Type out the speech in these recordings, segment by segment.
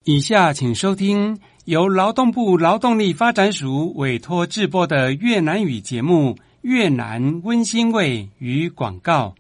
以下请收听由劳动部劳动力发展署委托制播的越南语节目《越南温馨味》与广告。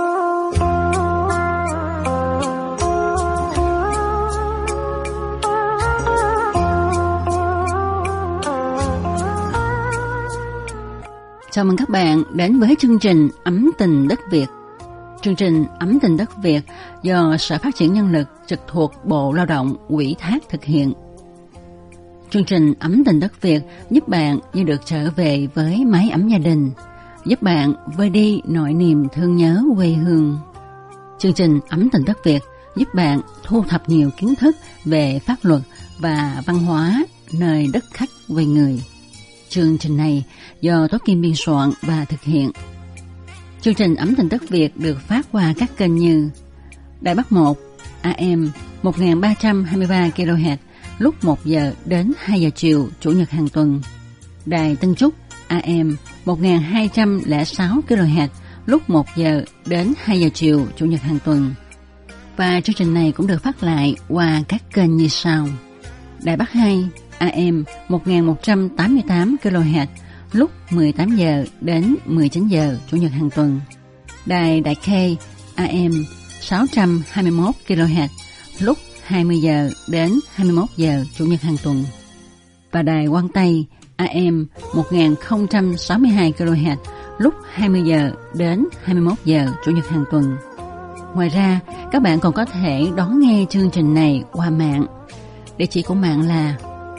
Chào mừng các bạn đến với chương trình Ấm Tình Đất Việt. Chương trình Ấm Tình Đất Việt do Sở Phát triển Nhân lực trực thuộc Bộ Lao động ủy thác thực hiện. Chương trình Ấm Tình Đất Việt giúp bạn như được trở về với mái ấm gia đình, giúp bạn vơi đi nỗi niềm thương nhớ quê hương. Chương trình Ấm Tình Đất Việt giúp bạn thu thập nhiều kiến thức về pháp luật và văn hóa nơi đất khách quê người. Chương trình này do Tố Kim biên soạn và thực hiện. Chương trình Ấm Tình Đất Việt được phát qua các kênh như Đài Bắc 1 AM 1323 kHz lúc 1 giờ đến 2 giờ chiều Chủ nhật hàng tuần, Đài Tân Trúc AM 1206 kHz lúc 1 giờ đến 2 giờ chiều Chủ nhật hàng tuần. Và chương trình này cũng được phát lại qua các kênh như sau: Đài Bắc 2 AM 1188 kHz lúc 18 giờ đến 19 giờ Chủ nhật hàng tuần, Đài Đại Khê AM 621 kHz lúc 20 giờ đến 21 giờ Chủ nhật hàng tuần, và Đài Quang Tây AM 1062 kHz lúc 20 giờ đến 21 giờ Chủ nhật hàng tuần. Ngoài ra, các bạn còn có thể đón nghe chương trình này qua mạng. Địa chỉ của mạng là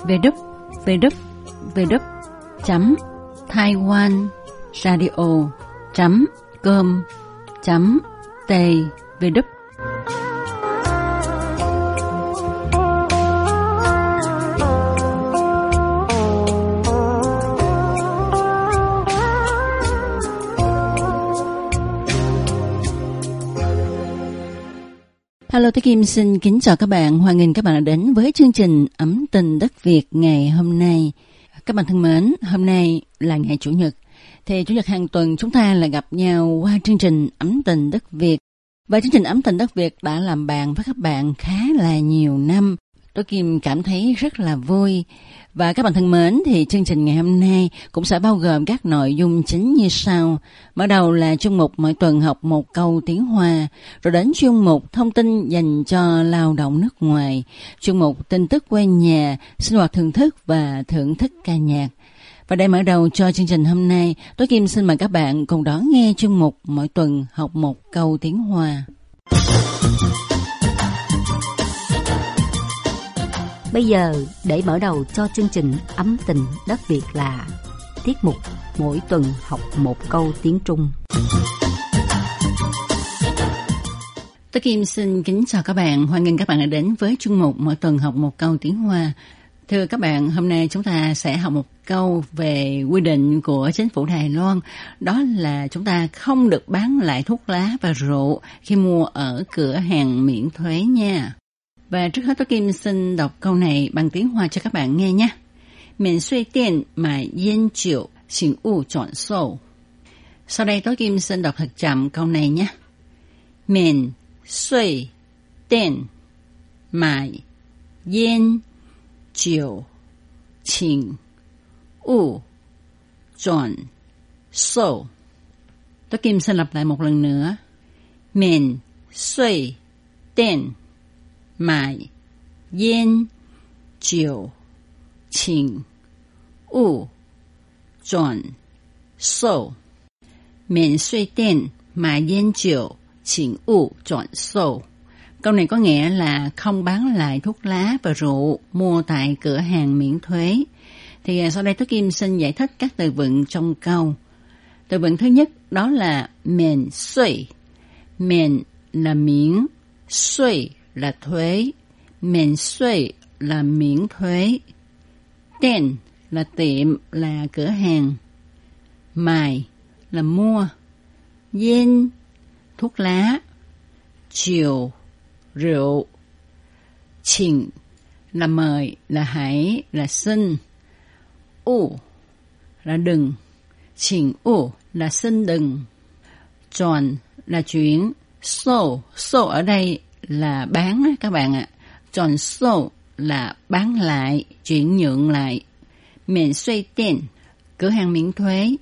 www.taiwanradio.com.tw. Hello, Tôi Kim xin kính chào các bạn. Hoan nghênh các bạn đã đến với chương trình Ấm Tình Đất Việt ngày hôm nay. Các bạn thân mến, hôm nay là ngày Chủ nhật. Thì Chủ nhật hàng tuần chúng ta lại gặp nhau qua chương trình Ấm Tình Đất Việt. Và chương trình Ấm Tình Đất Việt đã làm bạn với các bạn khá là nhiều năm. Tôi Kim cảm thấy rất là vui. Và các bạn thân mến, thì chương trình ngày hôm nay cũng sẽ bao gồm các nội dung chính như sau. Mở đầu là chuyên mục mỗi tuần học một câu tiếng Hoa, rồi đến chuyên mục thông tin dành cho lao động nước ngoài, chuyên mục tin tức quê nhà, sinh hoạt thưởng thức và thưởng thức ca nhạc. Và để mở đầu cho chương trình hôm nay, Tố Kim xin mời các bạn cùng đón nghe chuyên mục mỗi tuần học một câu tiếng Hoa. Bây giờ, để mở đầu cho chương trình Ấm Tình Đất Việt là tiết mục mỗi tuần học một câu tiếng Trung. Tố Kim xin kính chào các bạn. Hoan nghênh các bạn đã đến với chuyên mục mỗi tuần học một câu tiếng Hoa. Thưa các bạn, hôm nay chúng ta sẽ học một câu về quy định của chính phủ Đài Loan. Đó là chúng ta không được bán lại thuốc lá và rượu khi mua ở cửa hàng miễn thuế nha. Và trước hết Tố Kim xin đọc câu này bằng tiếng Hoa cho các bạn nghe nhé. Miễn xuôi tiền mại yên rượu, xin ụ chọn sâu. Sau đây Tố Kim xin đọc thật chậm câu này nhé. Miễn xuôi tiền mại yên rượu, xin ụ chọn sâu. Tố Kim xin lặp lại một lần nữa. Miễn xuôi tiền mại yên rượu,请勿转售。免税店买烟酒，请勿转售。Câu này có nghĩa là không bán lại thuốc lá và rượu mua tại cửa hàng miễn thuế. Thì sau đây Tố Kim xin giải thích các từ vựng trong câu. Từ vựng thứ nhất đó là miễn xuôi. Miễn là miễn, xuôi là thuế. Miễn xuôi là miễn thuế.店là tiệm, là cửa hàng. Mài là mua. Yên thuốc lá. Rượu rượu.请là mời, là hãy, là xin. U là đừng.请勿là xin đừng. Chọn là chuyển. Sâu ở đây là bán các bạn ạ. Chọn sâu là bán lại, chuyển nhượng lại. Miễn xuy tiền, cửa hàng miễn thuế.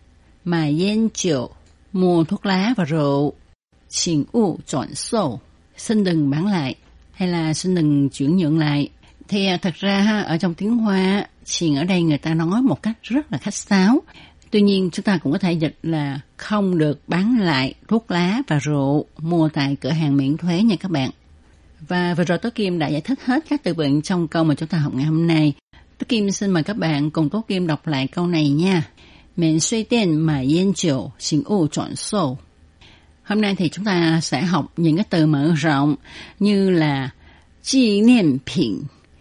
Mà yên rượu, mua thuốc lá và rượu. Xin ụ chuyển sâu, xin đừng bán lại, hay là xin đừng chuyển nhượng lại. Thì thật ra ở trong tiếng Hoa, xin ở đây người ta nói một cách rất là khách sáo. Tuy nhiên chúng ta cũng có thể dịch là không được bán lại thuốc lá và rượu mua tại cửa hàng miễn thuế nha các bạn. Và vừa rồi Tố Kim đã giải thích hết các từ vựng trong câu mà chúng ta học ngày hôm nay. Tố Kim xin mời các bạn cùng Tố Kim đọc lại câu này nha. Miễn xuy tiền mà yên rượu, xin ụ chuyển sâu. Hôm nay thì chúng ta sẽ học những cái từ mở rộng như là kỷ niệm品.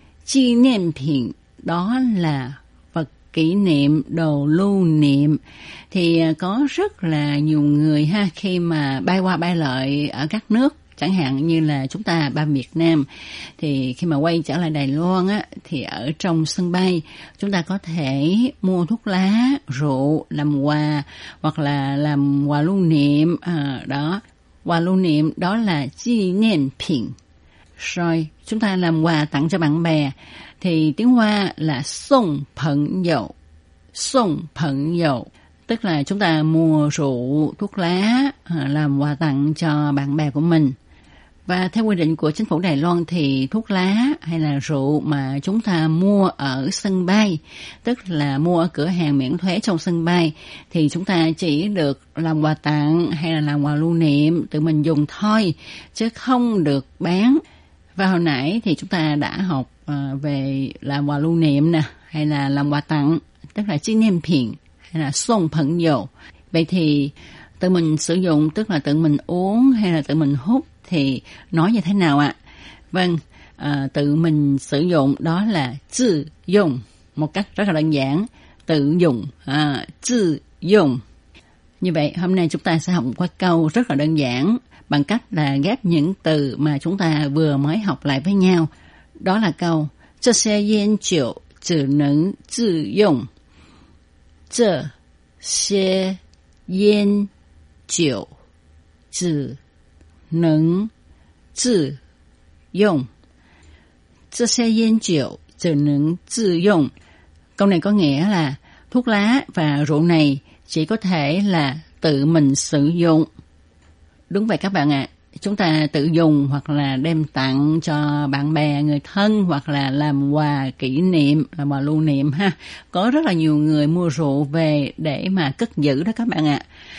Kỷ niệm品đó là vật kỷ niệm, đồ lưu niệm. Thì có rất là nhiều người khi mà bay qua bay lại ở các nước, chẳng hạn như là chúng ta bay Việt Nam, thì khi mà quay trở lại Đài Loan thì ở trong sân bay chúng ta có thể mua thuốc lá, rượu làm quà hoặc là làm quà lưu niệm. Đó, quà lưu niệm đó là kỷ niệm品. Rồi chúng ta làm quà tặng cho bạn bè thì tiếng Hoa là送朋友.送朋友tức là chúng ta mua rượu, thuốc lá làm quà tặng cho bạn bè của mình. Và theo quy định của chính phủ Đài Loan thì thuốc lá hay là rượu mà chúng ta mua ở sân bay, tức là mua ở cửa hàng miễn thuế trong sân bay, thì chúng ta chỉ được làm quà tặng hay là làm quà lưu niệm tự mình dùng thôi, chứ không được bán. Và hồi nãy thì chúng ta đã học về làm quà lưu niệm nè, hay là làm quà tặng, tức là kỷ niệm品hay là送朋友. Vậy thì tự mình sử dụng tức là tự mình uống hay là tự mình hút thì nói như thế nào ạ? Vâng, tự mình sử dụng đó là tự dùng, một cách rất là đơn giản, tự dùng, tự dùng. Như vậy hôm nay chúng ta sẽ học một cái câu rất là đơn giản bằng cách là ghép những từ mà chúng ta vừa mới học lại với nhau. Đó là câu 这些烟酒只能自用. 这些烟酒只能自用. 这些烟酒只能自用. Câu này có nghĩa là thuốc lá và rượu này chỉ có thể là tự mình sử dụng. Đúng vậy các bạn ạ. Chúng ta tự dùng hoặc là đem tặng cho bạn bè, người thân hoặc là làm quà kỷ niệm, làm quà lưu niệm ha. Có rất là nhiều người mua rượu về để mà cất giữ đó các bạn ạ.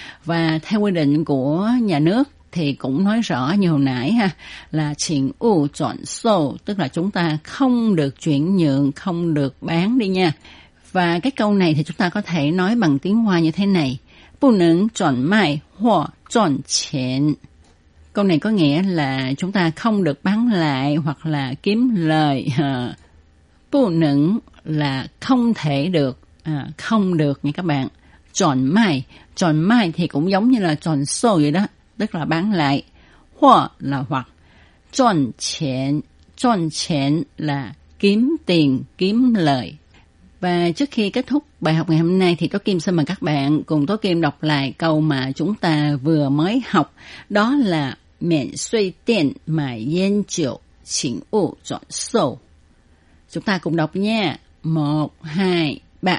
Và theo quy định của nhà nước thì cũng nói rõ như hồi nãy là chuyển ụ chuyển sâu, tức là chúng ta không được chuyển nhượng, không được bán đi nha. Và cái câu này thì chúng ta có thể nói bằng tiếng Hoa như thế này: 不能转卖或赚钱. Câu này có nghĩa là chúng ta không được bán lại hoặc là kiếm lời. 不能 là không thể được, không được nha các bạn. 转卖thì cũng giống như là 转售 vậy đó, tức là bán lại. 或 là hoặc. 赚钱 là kiếm tiền, kiếm lời. Và trước khi kết thúc bài học ngày hôm nay thì Tố Kim xin mời các bạn cùng Tố Kim đọc lại câu mà chúng ta vừa mới học. Đó là miễn xuy tiền mà yên rượu,请勿转售. Chúng ta cùng đọc nha. 1, 2, 3.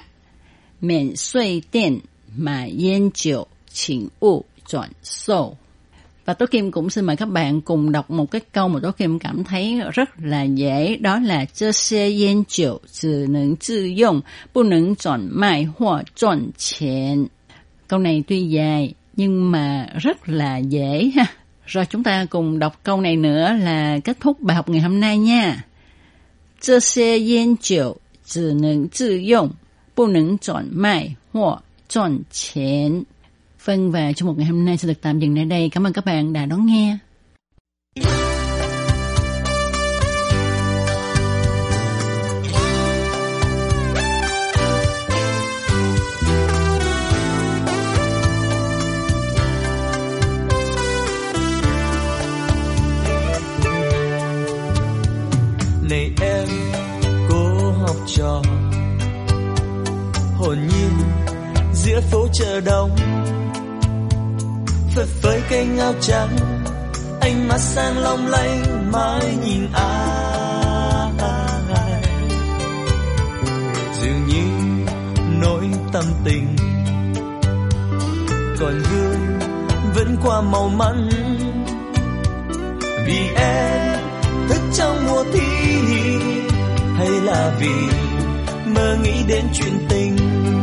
Miễn xuy tiền mà yên rượu,请勿转售. Và Tố Kim cũng xin mời các bạn cùng đọc một cái câu mà Tố Kim cảm thấy rất là dễ. Đó là 这些烟酒只能自用，不能转卖或赚钱. Câu này tuy dài nhưng mà rất là dễ ha. Rồi chúng ta cùng đọc câu này nữa là kết thúc bài học ngày hôm nay nha. 这些烟酒只能自用，不能转卖或赚钱. Vâng, và trong một ngày hôm nay sẽ được tạm dừng tại đây. Cảm ơn các bạn đã đón nghe. Này em, cô học trò hồn nhiên giữa phố chợ đông, phất phới cánh áo trắng, ánh mắt sáng long lanh mãi nhìn anh. tâm tình. Còn gương vẫn qua màu mắn, vì em thức trong mùa thi, hay là vì mơ nghĩ đến chuyện tình.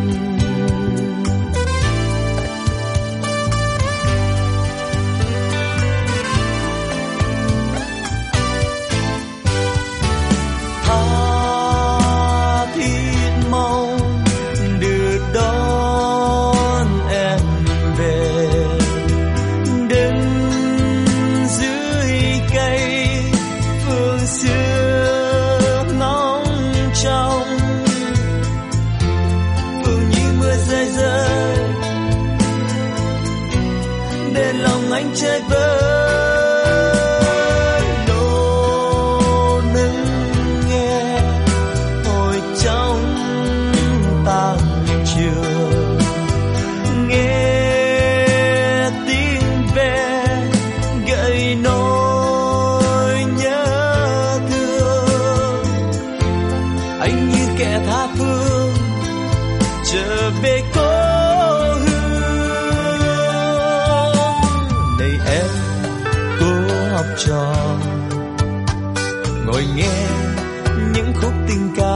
Chơi với nô nức nghe hồi trong tàn trường, nghe tiếng ve gợi nỗi nhớ thương. Anh như kẻ tha phương trở về cố trò, ngồi nghe những khúc tình ca,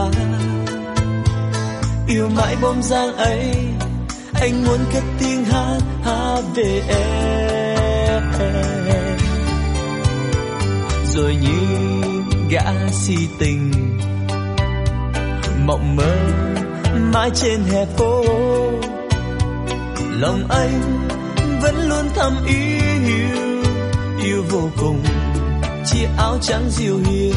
yêu mãi bóng dáng ấy. Anh muốn cất tiếng hát về em, rồi như gã si tình mộng mơ mãi trên hè phố. Lòng anh vẫn luôn thầm yêu vô cùng, chiếc áo trắng dịu hiền.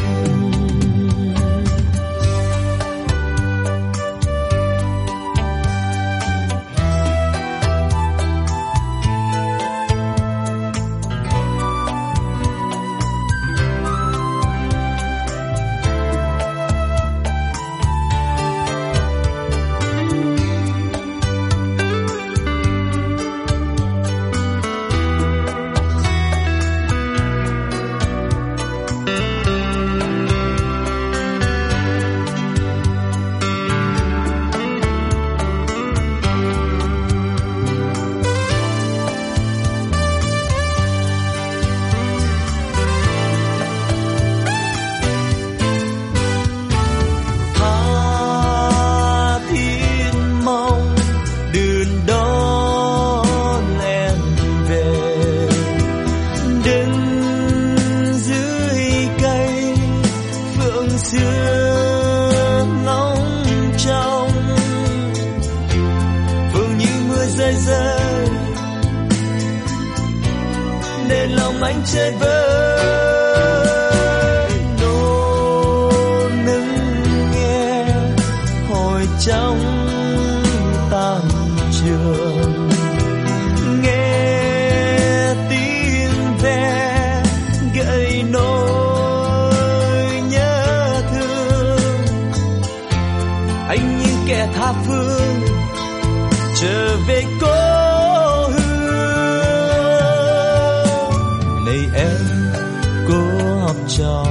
Anh chơi với nô nức nghe hồi trong tàn trường, nghe tiếng ve gợi nỗi nhớ thương. Anh như kẻ tha phương trở về cố. Em cố học trò,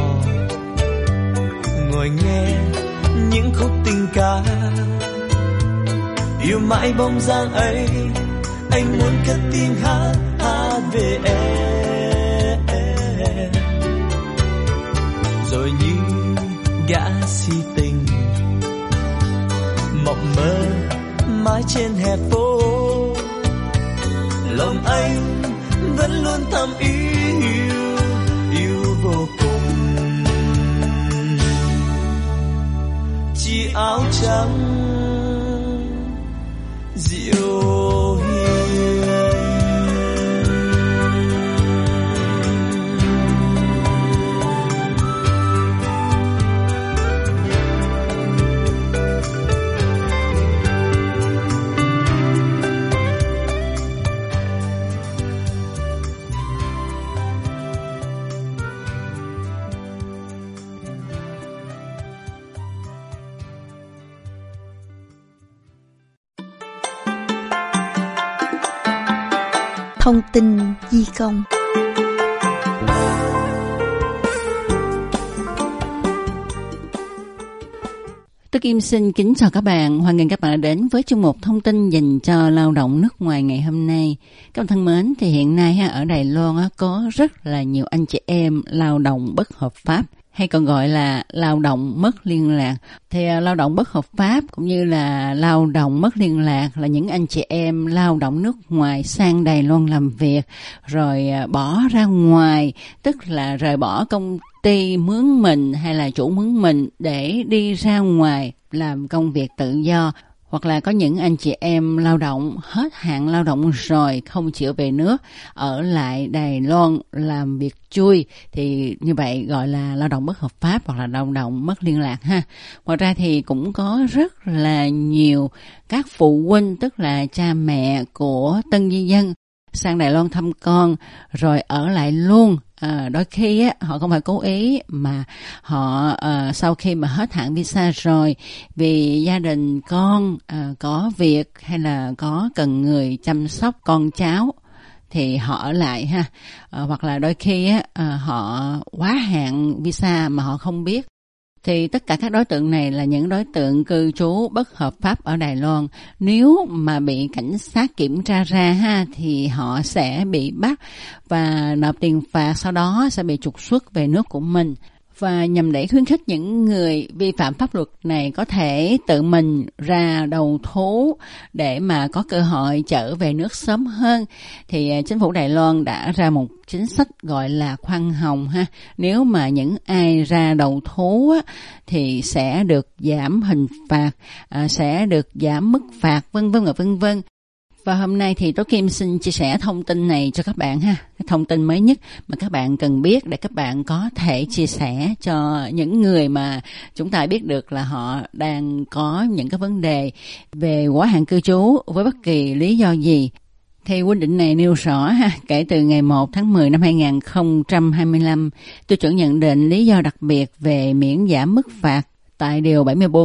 ngồi nghe những khúc tình ca, yêu mãi bóng dáng ấy. Anh muốn cất tiếng hát về em, rồi như gã si tình mộng mơ mãi trên hè phố. Lòng anh vẫn luôn thầm yêu vô cùng, chiếc áo trắng dịu hiền. Thông tin di công. Tôi Kim xin kính chào các bạn, hoan nghênh các bạn đã đến với chương mục thông tin dành cho lao động nước ngoài ngày hôm nay. Các bạn thân mến, thì hiện nay ở Đài Loan có rất là nhiều anh chị em lao động bất hợp pháp, hay còn gọi là lao động mất liên lạc. Thì lao động bất hợp pháp cũng như là lao động mất liên lạc là những anh chị em lao động nước ngoài sang Đài Loan làm việc rồi bỏ ra ngoài, tức là rời bỏ công ty mướn mình hay là chủ mướn mình để đi ra ngoài làm công việc tự do. Hoặc là có những anh chị em lao động hết hạn lao động rồi không chịu về nước, ở lại Đài Loan làm việc chui, thì như vậy gọi là lao động bất hợp pháp hoặc là lao động mất liên lạc ha. Ngoài ra thì cũng có rất là nhiều các phụ huynh, tức là cha mẹ của tân di dân sang Đài Loan thăm con rồi ở lại luôn. Đôi khi họ không phải cố ý mà họ sau khi mà hết hạn visa rồi, vì gia đình con có việc hay là có cần người chăm sóc con cháu thì họ ở lại ha. Hoặc là đôi khi họ quá hạn visa mà họ không biết. Thì tất cả các đối tượng này là những đối tượng cư trú bất hợp pháp ở Đài Loan. Nếu mà bị cảnh sát kiểm tra ra ha, thì họ sẽ bị bắt và nộp tiền phạt, sau đó sẽ bị trục xuất về nước của mình. Và nhằm để khuyến khích những người vi phạm pháp luật này có thể tự mình ra đầu thú để mà có cơ hội trở về nước sớm hơn, thì chính phủ Đài Loan đã ra một chính sách gọi là khoan hồng ha. Nếu mà những ai ra đầu thú thì sẽ được giảm hình phạt, sẽ được giảm mức phạt vân vân và vân vân. Và hôm nay thì Tố Kim xin chia sẻ thông tin này cho các bạn ha. Cái thông tin mới nhất mà các bạn cần biết để các bạn có thể chia sẻ cho những người mà chúng ta biết được là họ đang có những cái vấn đề về quá hạn cư trú với bất kỳ lý do gì. Thì quy định này nêu rõ ha, kể từ ngày 1 tháng 10 năm 2025, tiêu chuẩn nhận định lý do đặc biệt về miễn giảm mức phạt tại điều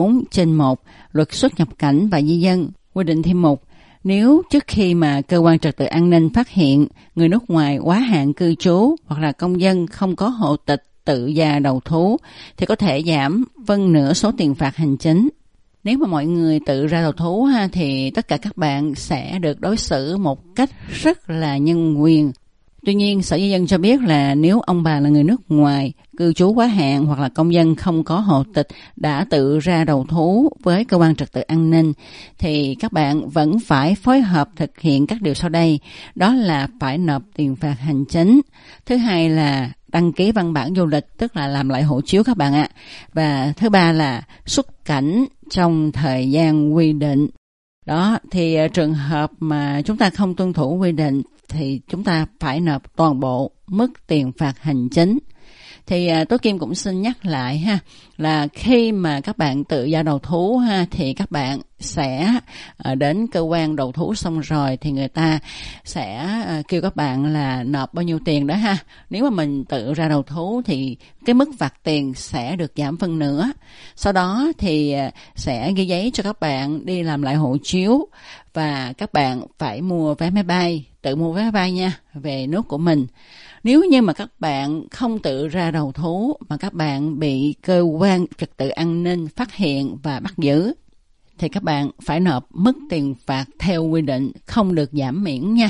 74/1 Luật xuất nhập cảnh và di dân quy định thêm mục: nếu trước khi mà cơ quan trật tự an ninh phát hiện người nước ngoài quá hạn cư trú hoặc là công dân không có hộ tịch tự ra đầu thú thì có thể giảm phân nửa số tiền phạt hành chính. Nếu mà mọi người tự ra đầu thú ha, thì tất cả các bạn sẽ được đối xử một cách rất là nhân quyền. Tuy nhiên, Sở Di dân cho biết là nếu ông bà là người nước ngoài, cư trú quá hạn hoặc là công dân không có hộ tịch đã tự ra đầu thú với cơ quan trật tự an ninh, thì các bạn vẫn phải phối hợp thực hiện các điều sau đây. Đó là phải nộp tiền phạt hành chính. Thứ hai là đăng ký văn bản du lịch, tức là làm lại hộ chiếu các bạn ạ. Và thứ ba là xuất cảnh trong thời gian quy định. Đó, thì trường hợp mà chúng ta không tuân thủ quy định thì chúng ta phải nộp toàn bộ mức tiền phạt hành chính. Thì Tố Kim cũng xin nhắc lại ha, là khi mà các bạn tự ra đầu thú ha, thì các bạn sẽ đến cơ quan đầu thú xong rồi thì người ta sẽ kêu các bạn là nộp bao nhiêu tiền đó ha. Nếu mà mình tự ra đầu thú thì cái mức phạt tiền sẽ được giảm phân nửa. Sau đó thì sẽ ghi giấy cho các bạn đi làm lại hộ chiếu, và các bạn phải mua vé máy bay, tự mua vé máy bay nha, về nước của mình. Nếu như mà các bạn không tự ra đầu thú mà các bạn bị cơ quan trật tự an ninh phát hiện và bắt giữ, thì các bạn phải nộp mức tiền phạt theo quy định, không được giảm miễn nha.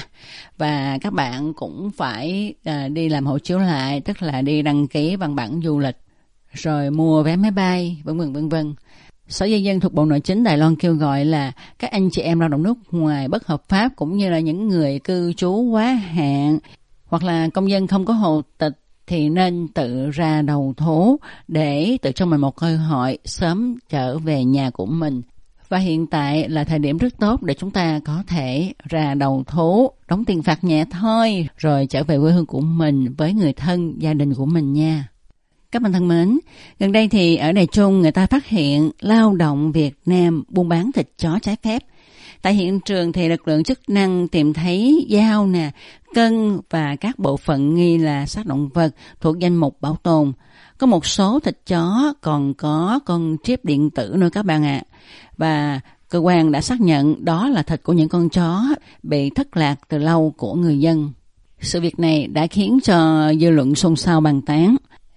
Và các bạn cũng phải đi làm hộ chiếu lại, tức là đi đăng ký văn bản du lịch, rồi mua vé máy bay, vân vân vân vân. Sở Di dân thuộc Bộ Nội chính Đài Loan kêu gọi là các anh chị em lao động nước ngoài bất hợp pháp cũng như là những người cư trú quá hạn hoặc là công dân không có hộ tịch thì nên tự ra đầu thú để tự cho mình một cơ hội sớm trở về nhà của mình. Và hiện tại là thời điểm rất tốt để chúng ta có thể ra đầu thú, đóng tiền phạt nhẹ thôi, rồi trở về quê hương của mình với người thân, gia đình của mình nha. Các bạn thân mến, gần đây thì ở Đài Trung người ta phát hiện lao động Việt Nam buôn bán thịt chó trái phép. Tại hiện trường thì lực lượng chức năng tìm thấy dao nè, cân và các bộ phận nghi là xác động vật thuộc danh mục bảo tồn. Có một số thịt chó còn có con chip điện tử nữa các bạn ạ. Và cơ quan đã xác nhận đó là thịt của những con chó bị thất lạc từ lâu của người dân. Sự việc này đã khiến cho dư luận xôn xao bàn tán.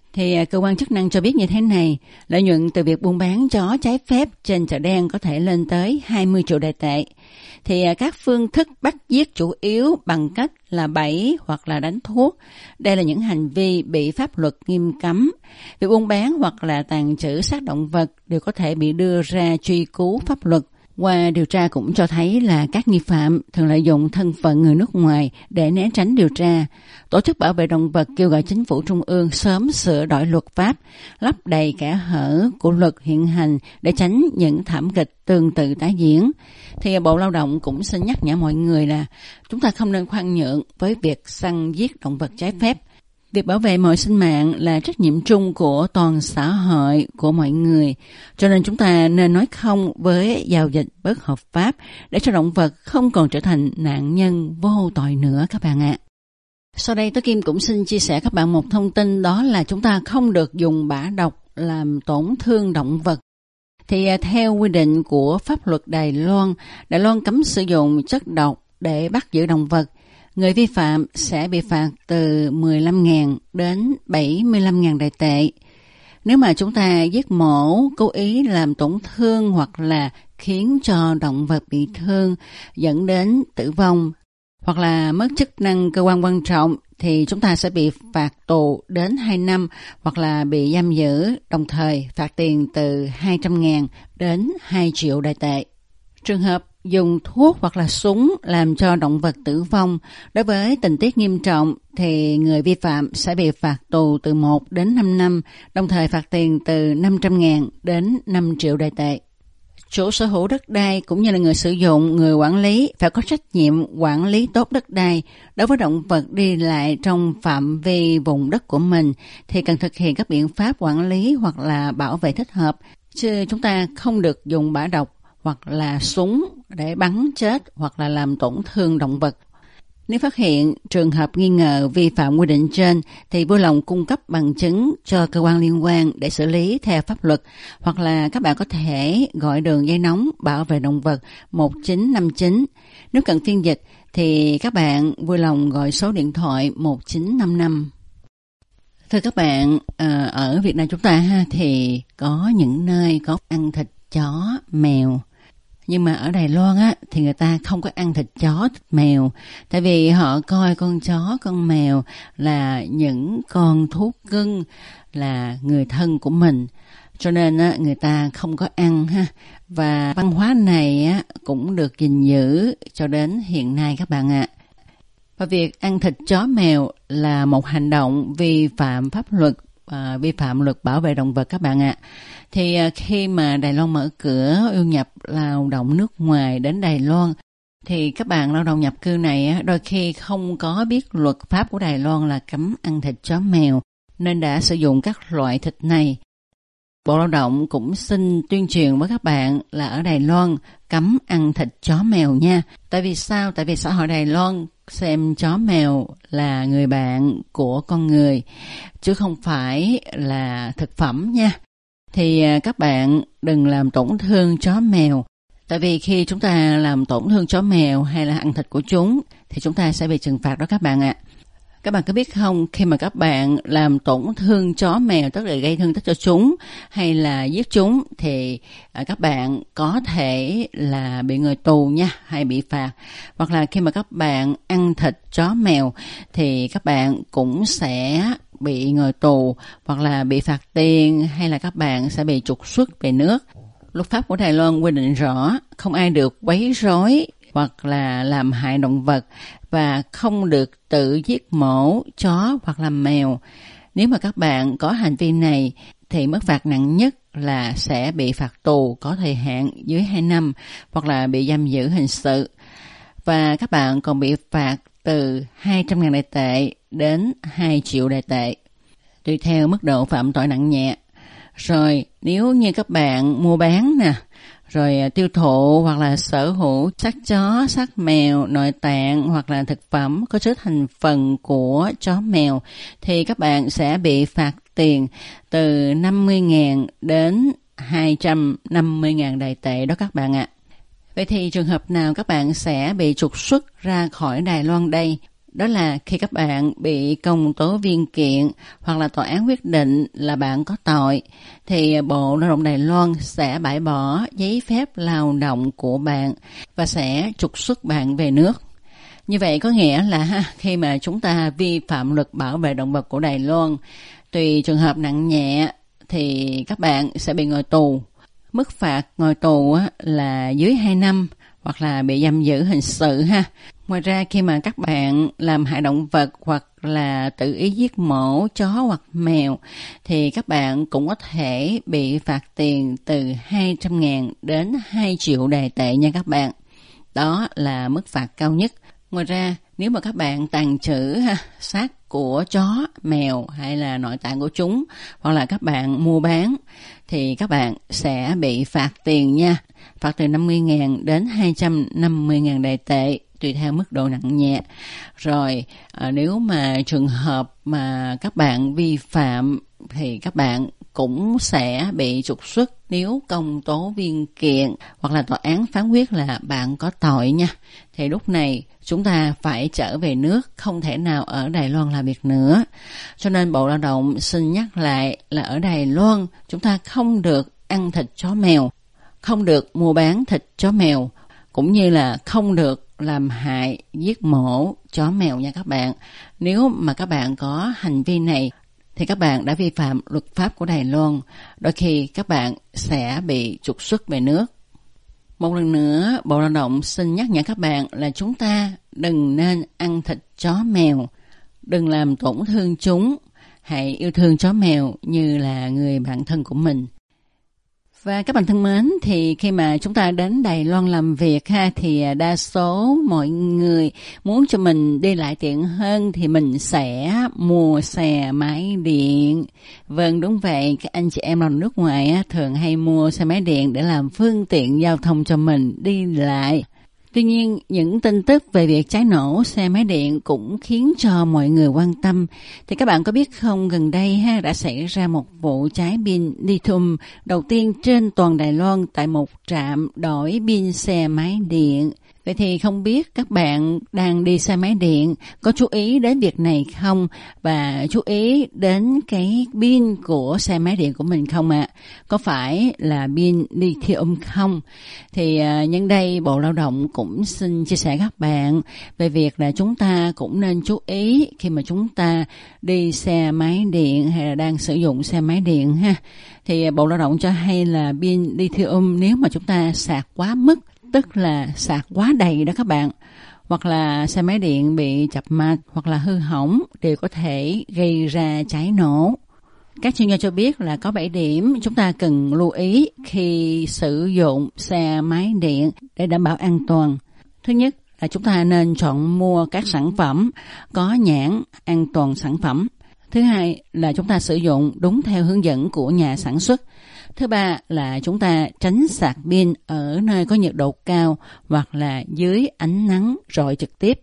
Thì cơ quan chức năng cho biết như thế này, lợi nhuận từ việc buôn bán chó trái phép trên chợ đen có thể lên tới 20 triệu Đài tệ. Thì các phương thức bắt giết chủ yếu bằng cách là bẫy hoặc là đánh thuốc. Đây là những hành vi bị pháp luật nghiêm cấm. Việc buôn bán hoặc là tàng trữ xác động vật đều có thể bị đưa ra truy cứu pháp luật. Qua điều tra cũng cho thấy là các nghi phạm thường lợi dụng thân phận người nước ngoài để né tránh điều tra. Tổ chức bảo vệ động vật kêu gọi chính phủ trung ương sớm sửa đổi luật pháp, lấp đầy kẽ hở của luật hiện hành để tránh những thảm kịch tương tự tái diễn. Thì Bộ Lao động cũng xin nhắc nhở mọi người là chúng ta không nên khoan nhượng với việc săn giết động vật trái phép. Việc bảo vệ mọi sinh mạng là trách nhiệm chung của toàn xã hội, của mọi người. Cho nên chúng ta nên nói không với giao dịch bất hợp pháp để cho động vật không còn trở thành nạn nhân vô tội nữa các bạn ạ. Sau đây Tố Kim cũng xin chia sẻ các bạn một thông tin, đó là chúng ta không được dùng bã độc làm tổn thương động vật. Thì theo quy định của pháp luật Đài Loan cấm sử dụng chất độc để bắt giữ động vật. Người vi phạm sẽ bị phạt từ 15.000 đến 75.000 Đài tệ. Nếu mà chúng ta giết mổ, cố ý làm tổn thương hoặc là khiến cho động vật bị thương dẫn đến tử vong hoặc là mất chức năng cơ quan quan trọng thì chúng ta sẽ bị phạt tù đến 2 năm hoặc là bị giam giữ, đồng thời phạt tiền từ 200.000 đến 2 triệu Đài tệ. Trường hợp dùng thuốc hoặc là súng làm cho động vật tử vong, đối với tình tiết nghiêm trọng thì người vi phạm sẽ bị phạt tù từ 1 đến 5 năm, đồng thời phạt tiền từ 500.000 đến 5 triệu Đài tệ. Chủ sở hữu đất đai cũng như là người sử dụng, người quản lý phải có trách nhiệm quản lý tốt đất đai. Đối với động vật đi lại trong phạm vi vùng đất của mình thì cần thực hiện các biện pháp quản lý hoặc là bảo vệ thích hợp, chứ chúng ta không được dùng bã độc hoặc là súng để bắn chết hoặc là làm tổn thương động vật. Nếu phát hiện trường hợp nghi ngờ vi phạm quy định trên thì vui lòng cung cấp bằng chứng cho cơ quan liên quan để xử lý theo pháp luật, hoặc là các bạn có thể gọi đường dây nóng bảo vệ động vật 1959. Nếu cần phiên dịch thì các bạn vui lòng gọi số điện thoại 1955. Thưa các bạn, ở Việt Nam chúng ta thì có những nơi có ăn thịt chó, mèo. Nhưng mà ở Đài Loan thì người ta không có ăn thịt chó, thịt mèo. Tại vì họ coi con chó, con mèo là những con thú cưng, là người thân của mình. Cho nên người ta không có ăn ha. Và văn hóa này cũng được gìn giữ cho đến hiện nay các bạn ạ. Và việc ăn thịt chó mèo là một hành động vi phạm pháp luật, vi phạm luật bảo vệ động vật các bạn ạ. Thì khi mà Đài Loan mở cửa yêu nhập lao động nước ngoài đến Đài Loan thì các bạn lao động nhập cư này đôi khi không có biết luật pháp của Đài Loan là cấm ăn thịt chó mèo nên đã sử dụng các loại thịt này. Bộ Lao động cũng xin tuyên truyền với các bạn là ở Đài Loan cấm ăn thịt chó mèo nha. Tại vì sao? Tại vì xã hội Đài Loan xem chó mèo là người bạn của con người chứ không phải là thực phẩm nha. Thì các bạn đừng làm tổn thương chó mèo. Tại vì khi chúng ta làm tổn thương chó mèo hay là ăn thịt của chúng thì chúng ta sẽ bị trừng phạt đó các bạn ạ. Các bạn có biết không, khi mà các bạn làm tổn thương chó mèo, tức là gây thương tích cho chúng hay là giết chúng thì các bạn có thể là bị ngồi tù nha, hay bị phạt. Hoặc là khi mà các bạn ăn thịt chó mèo thì các bạn cũng sẽ bị ngồi tù hoặc là bị phạt tiền, hay là các bạn sẽ bị trục xuất về nước. Luật pháp của Đài Loan quy định rõ không ai được quấy rối hoặc là làm hại động vật và không được tự giết mổ chó hoặc là mèo. Nếu mà các bạn có hành vi này thì mức phạt nặng nhất là sẽ bị phạt tù có thời hạn dưới 2 năm hoặc là bị giam giữ hình sự. Và các bạn còn bị phạt từ 200.000 Đài tệ đến 2 triệu Đài tệ, tùy theo mức độ phạm tội nặng nhẹ. Rồi nếu như các bạn mua bán nè, rồi tiêu thụ hoặc là sở hữu xác chó, xác mèo, nội tạng hoặc là thực phẩm có chứa thành phần của chó mèo thì các bạn sẽ bị phạt tiền từ 50.000 đến 250.000 Đài tệ đó các bạn ạ. Vậy thì trường hợp nào các bạn sẽ bị trục xuất ra khỏi Đài Loan đây? Đó là khi các bạn bị công tố viên kiện hoặc là tòa án quyết định là bạn có tội, thì Bộ Lao động Đài Loan sẽ bãi bỏ giấy phép lao động của bạn và sẽ trục xuất bạn về nước. Như vậy có nghĩa là khi mà chúng ta vi phạm luật bảo vệ động vật của Đài Loan, tùy trường hợp nặng nhẹ thì các bạn sẽ bị ngồi tù. Mức phạt ngồi tù là dưới 2 năm hoặc là bị giam giữ hình sự ha. Ngoài ra khi mà các bạn làm hại động vật hoặc là tự ý giết mổ chó hoặc mèo thì các bạn cũng có thể bị phạt tiền từ 200.000 đến 2 triệu Đài tệ nha các bạn. Đó là mức phạt cao nhất. Ngoài ra nếu mà các bạn tàng trữ xác của chó, mèo hay là nội tạng của chúng hoặc là các bạn mua bán thì các bạn sẽ bị phạt tiền nha. Phạt từ 50.000 đến 250.000 Đài tệ tùy theo mức độ nặng nhẹ. Rồi nếu mà trường hợp mà các bạn vi phạm thì các bạn cũng sẽ bị trục xuất nếu công tố viên kiện hoặc là tòa án phán quyết là bạn có tội nha. Thì lúc này chúng ta phải trở về nước, không thể nào ở Đài Loan làm việc nữa. Cho nên Bộ Lao động xin nhắc lại là ở Đài Loan chúng ta không được ăn thịt chó mèo, không được mua bán thịt chó mèo, cũng như là không được làm hại, giết mổ chó mèo nha các bạn. Nếu mà các bạn có hành vi này thì các bạn đã vi phạm luật pháp của Đài Loan, đôi khi các bạn sẽ bị trục xuất về nước. Một lần nữa, Bộ Lao động xin nhắc nhở các bạn là chúng ta đừng nên ăn thịt chó mèo, đừng làm tổn thương chúng, hãy yêu thương chó mèo như là người bạn thân của mình. Và các bạn thân mến, thì khi mà chúng ta đến Đài Loan làm việc thì đa số mọi người muốn cho mình đi lại tiện hơn thì mình sẽ mua xe máy điện. Vâng, đúng vậy, các anh chị em làm nước ngoài thường hay mua xe máy điện để làm phương tiện giao thông cho mình đi lại. Tuy nhiên, những tin tức về việc cháy nổ xe máy điện cũng khiến cho mọi người quan tâm. Thì các bạn có biết không, gần đây đã xảy ra một vụ cháy pin lithium đầu tiên trên toàn Đài Loan tại một trạm đổi pin xe máy điện. Vậy thì không biết các bạn đang đi xe máy điện có chú ý đến việc này không, và chú ý đến cái pin của xe máy điện của mình không ạ? Có phải là pin lithium không? Thì nhân đây Bộ Lao động cũng xin chia sẻ các bạn về việc là chúng ta cũng nên chú ý khi mà chúng ta đi xe máy điện hay là đang sử dụng xe máy điện ha. Thì Bộ Lao động cho hay là pin lithium nếu mà chúng ta sạc quá mức, tức là sạc quá đầy đó các bạn, hoặc là xe máy điện bị chập mạch hoặc là hư hỏng đều có thể gây ra cháy nổ. Các chuyên gia cho biết là có 7 điểm chúng ta cần lưu ý khi sử dụng xe máy điện để đảm bảo an toàn. Thứ nhất là chúng ta nên chọn mua các sản phẩm có nhãn an toàn sản phẩm. Thứ hai là chúng ta sử dụng đúng theo hướng dẫn của nhà sản xuất. Thứ ba là chúng ta tránh sạc pin ở nơi có nhiệt độ cao hoặc là dưới ánh nắng rọi trực tiếp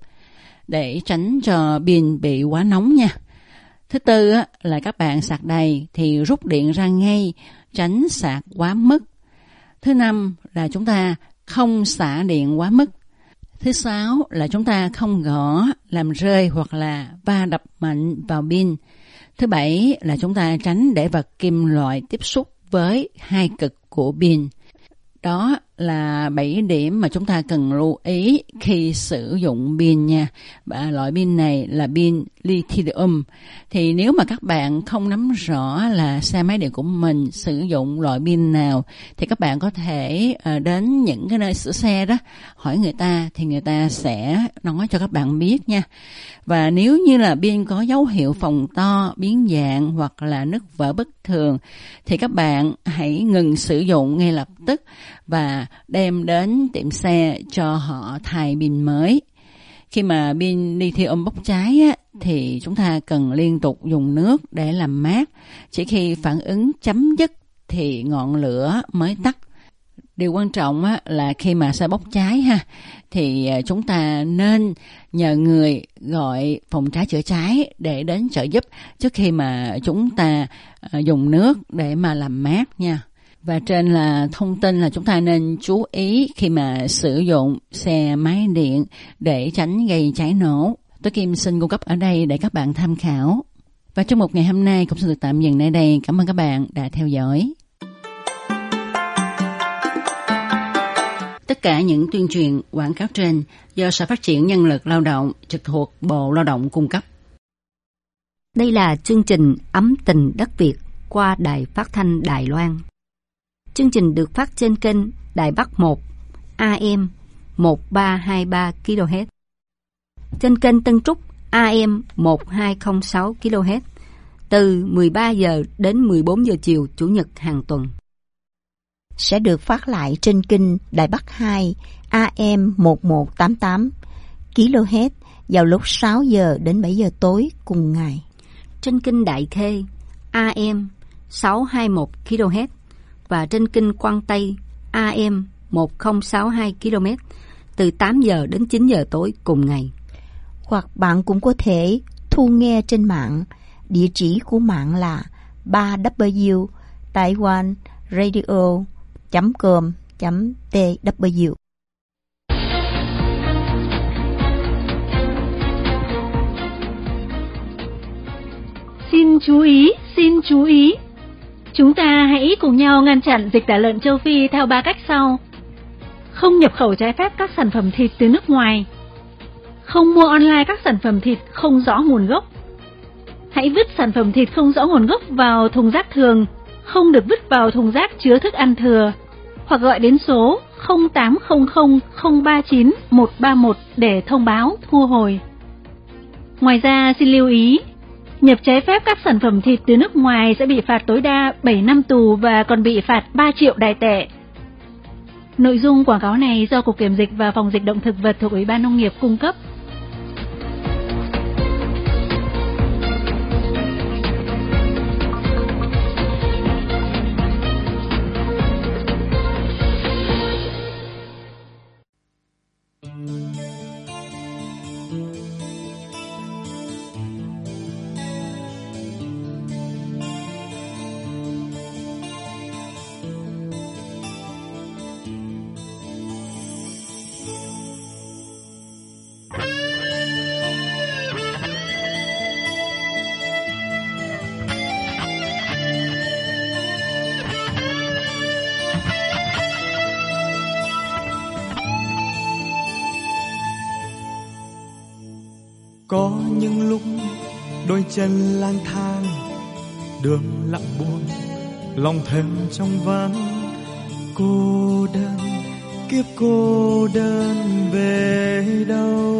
để tránh cho pin bị quá nóng nha. Thứ tư là các bạn sạc đầy thì rút điện ra ngay, tránh sạc quá mức. Thứ năm là chúng ta không xả điện quá mức. Thứ sáu là chúng ta không gõ, làm rơi hoặc là va đập mạnh vào pin. Thứ bảy là chúng ta tránh để vật kim loại tiếp xúc với hai cực của pin. Đó là 7 điểm mà chúng ta cần lưu ý khi sử dụng pin nha. Và loại pin này là pin lithium. Thì nếu mà các bạn không nắm rõ là xe máy điện của mình sử dụng loại pin nào thì các bạn có thể đến những cái nơi sửa xe đó, hỏi người ta thì người ta sẽ nói cho các bạn biết nha. Và nếu như là pin có dấu hiệu phồng to, biến dạng hoặc là nứt vỡ bất thường thì các bạn hãy ngừng sử dụng ngay lập tức và đem đến tiệm xe cho họ thay pin mới. Khi mà pin lithium bốc cháy thì chúng ta cần liên tục dùng nước để làm mát. Chỉ khi phản ứng chấm dứt thì ngọn lửa mới tắt. Điều quan trọng là khi mà xe bốc cháy thì chúng ta nên nhờ người gọi phòng cháy chữa cháy để đến trợ giúp trước khi mà chúng ta dùng nước để mà làm mát nha. Và trên là thông tin là chúng ta nên chú ý khi mà sử dụng xe máy điện để tránh gây cháy nổ. Tôi Kim xin cung cấp ở đây để các bạn tham khảo. Và trong một ngày hôm nay cũng xin được tạm dừng nơi đây. Cảm ơn các bạn đã theo dõi. Tất cả những tuyên truyền quảng cáo trên do Sở Phát triển Nhân lực Lao động trực thuộc Bộ Lao động cung cấp. Đây là chương trình Ấm tình đất Việt qua Đài Phát thanh Đài Loan. Chương trình được phát trên kênh Đài Bắc 1 AM 1323 kHz, trên kênh Tân Trúc AM 1206 kHz từ 13 giờ đến 14 giờ chiều Chủ nhật hàng tuần. Sẽ được phát lại trên kênh Đài Bắc 2 AM 1188 kHz vào lúc 6 giờ đến 7 giờ tối cùng ngày. Trên kênh Đại Khê AM 621 kHz và trên kênh Quang Tây AM 1062 km từ 8 giờ đến 9 giờ tối cùng ngày. Hoặc bạn cũng có thể thu nghe trên mạng. Địa chỉ của mạng là 3w taiwanradio.com.tw. Xin chú ý. Chúng ta hãy cùng nhau ngăn chặn dịch tả lợn châu Phi theo 3 cách sau. Không nhập khẩu trái phép các sản phẩm thịt từ nước ngoài. Không mua online các sản phẩm thịt không rõ nguồn gốc. Hãy vứt sản phẩm thịt không rõ nguồn gốc vào thùng rác thường, không được vứt vào thùng rác chứa thức ăn thừa, hoặc gọi đến số 0800 039 131 để thông báo thu hồi. Ngoài ra xin lưu ý, nhập trái phép các sản phẩm thịt từ nước ngoài sẽ bị phạt tối đa 7 năm tù và còn bị phạt 3 triệu Đài tệ. Nội dung quảng cáo này do Cục Kiểm dịch và Phòng dịch động thực vật thuộc Ủy ban Nông nghiệp cung cấp. Có những lúc đôi chân lang thang, đường lặng buồn, lòng thêm trong vắng, cô đơn, kiếp cô đơn về đâu.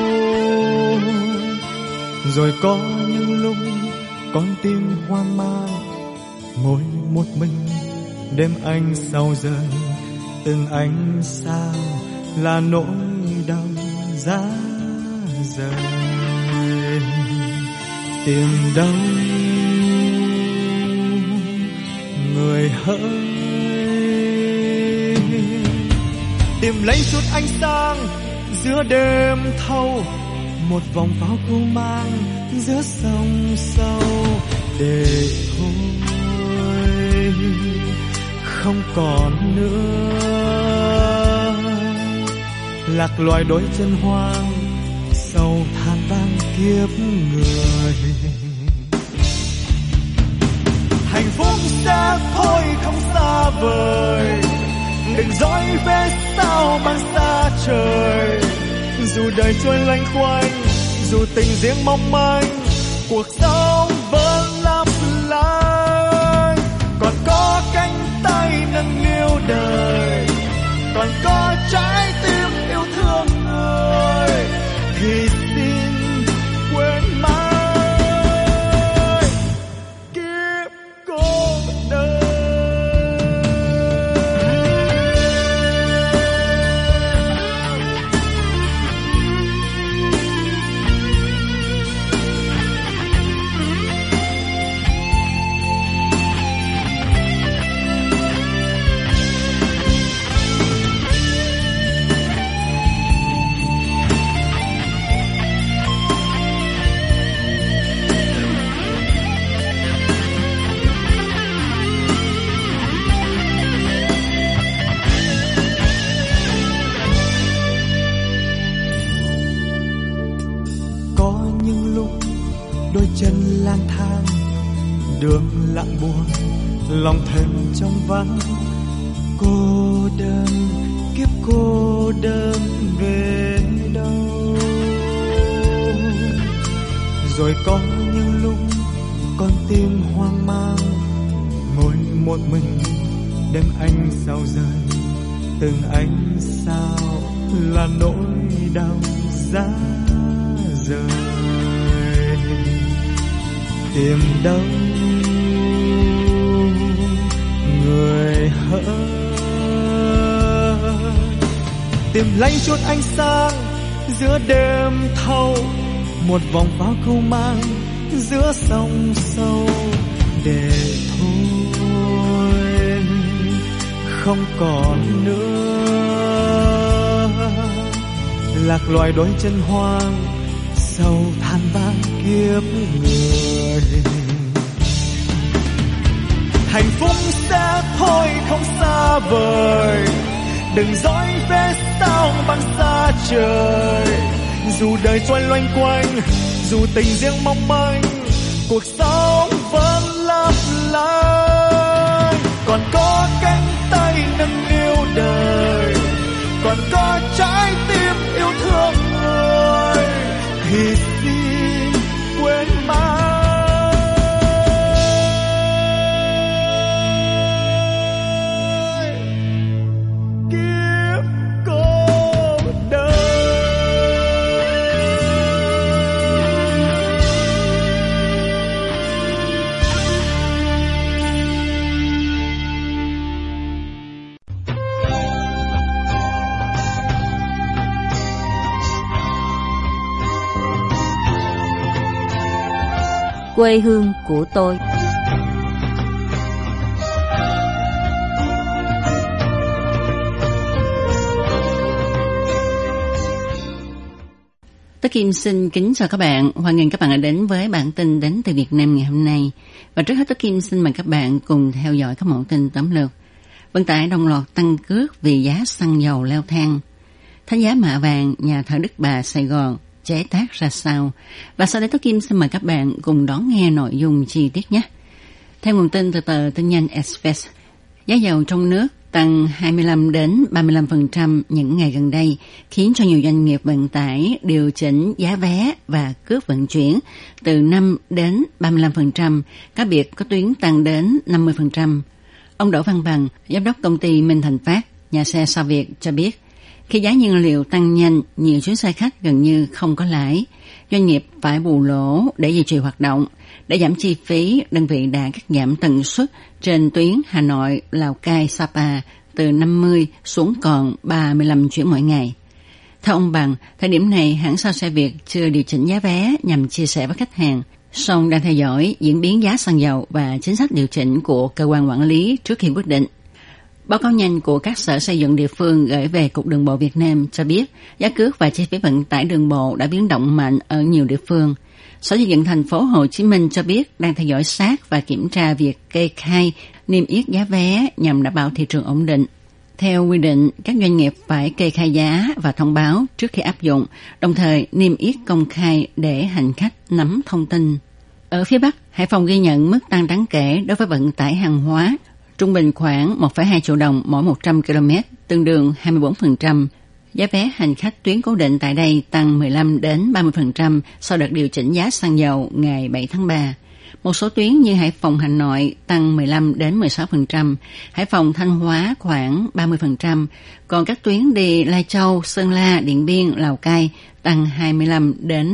Rồi có những lúc con tim hoang mang, ngồi một mình đêm anh sao rời, từng ánh sao là nỗi đau giá rời. Tìm đâu người hỡi, tìm lấy chút ánh sáng giữa đêm thâu, một vòng pháo cô mang giữa sông sâu, để thôi không còn nữa lạc loài đôi chân hoang, sầu than vang kiếp người. Hạnh phúc sẽ thôi không xa vời, đừng dõi về sao mang xa trời. Dù đời trôi loanh quanh, dù tình riêng mong manh, cuộc sống vẫn lấp lánh. Còn có cánh tay nâng niu đời, còn có trái tim yêu thương người, thì xin quên mãi kiếp cô đơn. lang thang đường lặng buồn, lòng thêm trong vắng, cô đơn kiếp cô đơn về đâu. Rồi có những lúc con tim hoang mang, ngồi một mình đêm anh sao rơi, từng ánh sao là nỗi đau giá rời. Tìm đâu người hỡi, tìm lanh chút ánh sáng giữa đêm thâu, một vòng pháo câu mang giữa sông sâu, để thôi không còn nữa. Lạc loài đôi chân hoang, sầu than vãn kiếp người. Hạnh phúc sẽ thôi không xa vời, đừng dõi về sao băng xa trời. Dù đời trôi loanh quanh, dù tình riêng mong manh, cuộc sống vẫn lấp lánh. Còn có cánh tay nâng niu đời, còn có trái tim yêu thương người, thì xin quên mãi kiếp cô đơn. Quê hương của tôi. Tố Kim xin kính chào các bạn, hoan nghênh các bạn đã đến với bản tin đến từ Việt Nam ngày hôm nay. Và trước hết Tố Kim xin mời các bạn cùng theo dõi các mẫu tin tóm lược. Vận tải đồng loạt tăng cước vì giá xăng dầu leo thang. Thánh giá mạ vàng nhà thờ Đức Bà Sài Gòn chế tác ra sao? Và sau đây Tố Kim xin mời các bạn cùng đón nghe nội dung chi tiết nhé. Theo nguồn tin từ tờ tin nhanh Express, giá dầu trong nước tăng 25 đến 35% những ngày gần đây, khiến cho nhiều doanh nghiệp vận tải điều chỉnh giá vé và cước vận chuyển từ 5 đến 35%, cá biệt có tuyến tăng đến 50%. Ông Đỗ Văn Bằng, giám đốc công ty Minh Thành Phát, nhà xe Sao Việt cho biết, khi giá nhiên liệu tăng nhanh, nhiều chuyến xe khách gần như không có lãi. Doanh nghiệp phải bù lỗ để duy trì hoạt động. Để giảm chi phí, đơn vị đã cắt giảm tần suất trên tuyến Hà Nội, Lào Cai, Sapa từ 50 xuống còn 35 chuyến mỗi ngày. Theo ông Bằng, thời điểm này hãng Sao Xe Việt chưa điều chỉnh giá vé nhằm chia sẻ với khách hàng, song đang theo dõi diễn biến giá xăng dầu và chính sách điều chỉnh của cơ quan quản lý trước khi quyết định. Báo cáo nhanh của các sở xây dựng địa phương gửi về Cục Đường bộ Việt Nam cho biết giá cước và chi phí vận tải đường bộ đã biến động mạnh ở nhiều địa phương. Sở Xây dựng thành phố Hồ Chí Minh cho biết đang theo dõi sát và kiểm tra việc kê khai, niêm yết giá vé nhằm đảm bảo thị trường ổn định. Theo quy định, các doanh nghiệp phải kê khai giá và thông báo trước khi áp dụng, đồng thời niêm yết công khai để hành khách nắm thông tin. Ở phía Bắc, Hải Phòng ghi nhận mức tăng đáng kể đối với vận tải hàng hóa, trung bình khoảng 1,2 triệu đồng mỗi 100 km, tương đương 24%. Giá vé hành khách tuyến cố định tại đây tăng 15 đến 30% sau đợt điều chỉnh giá xăng dầu ngày 7 tháng 3. Một số tuyến như Hải Phòng Hà Nội tăng 15 đến 16%, Hải Phòng Thanh Hóa khoảng 30%, còn các tuyến đi Lai Châu, Sơn La, Điện Biên, Lào Cai tăng 25 đến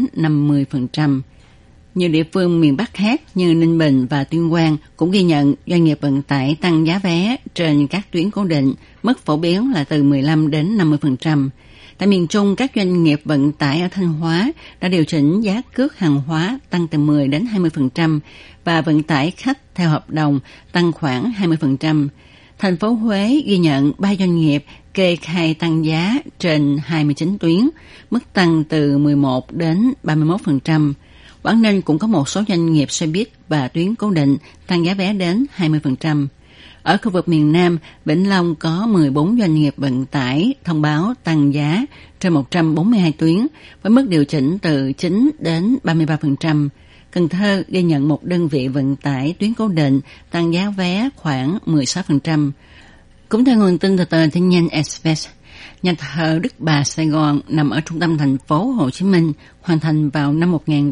50%. Nhiều địa phương miền Bắc khác như Ninh Bình và Tuyên Quang cũng ghi nhận doanh nghiệp vận tải tăng giá vé trên các tuyến cố định, mức phổ biến là từ 15 đến 50%. Tại miền Trung, các doanh nghiệp vận tải ở Thanh Hóa đã điều chỉnh giá cước hàng hóa tăng từ 10 đến 20% và vận tải khách theo hợp đồng tăng khoảng 20%. Thành phố Huế ghi nhận 3 doanh nghiệp kê khai tăng giá trên 29 tuyến, mức tăng từ 11 đến 31%. Quảng Ninh cũng có một số doanh nghiệp xe buýt và tuyến cố định tăng giá vé đến 20%. Ở khu vực miền Nam, Vĩnh Long có 14 doanh nghiệp vận tải thông báo tăng giá trên 142 tuyến với mức điều chỉnh từ 9 đến 33%. Cần Thơ ghi nhận một đơn vị vận tải tuyến cố định tăng giá vé khoảng 16%. Cũng theo nguồn tin từ tờ tin nhanh Express, nhà thờ Đức Bà Sài Gòn nằm ở trung tâm thành phố Hồ Chí Minh, hoàn thành vào năm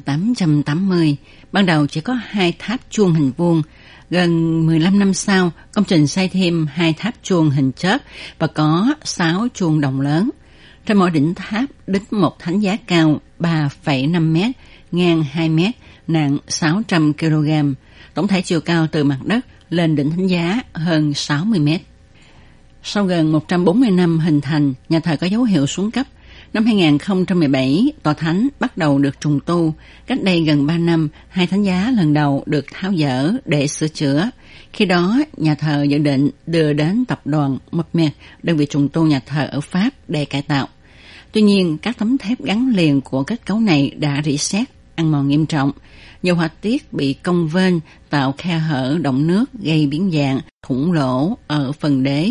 1880. Ban đầu chỉ có 2 tháp chuông hình vuông. Gần 15 năm sau, công trình xây thêm 2 tháp chuông hình chớp và có 6 chuông đồng lớn. Trên mỗi đỉnh tháp đính một thánh giá cao 3,5 m, ngang 2 m, nặng 600 kg. Tổng thể chiều cao từ mặt đất lên đỉnh thánh giá hơn 60 m. Sau gần 140 năm hình thành, nhà thờ có dấu hiệu xuống cấp. Năm 2017, tòa thánh bắt đầu được trùng tu. Cách đây gần 3 năm, 2 thánh giá lần đầu được tháo dỡ để sửa chữa. Khi đó, nhà thờ dự định đưa đến tập đoàn Mopmet, đơn vị trùng tu nhà thờ ở Pháp để cải tạo. Tuy nhiên, các tấm thép gắn liền của kết cấu này đã rỉ sét, ăn mòn nghiêm trọng. Nhiều họa tiết bị cong vênh, tạo khe hở động nước, gây biến dạng, thủng lỗ ở phần đế.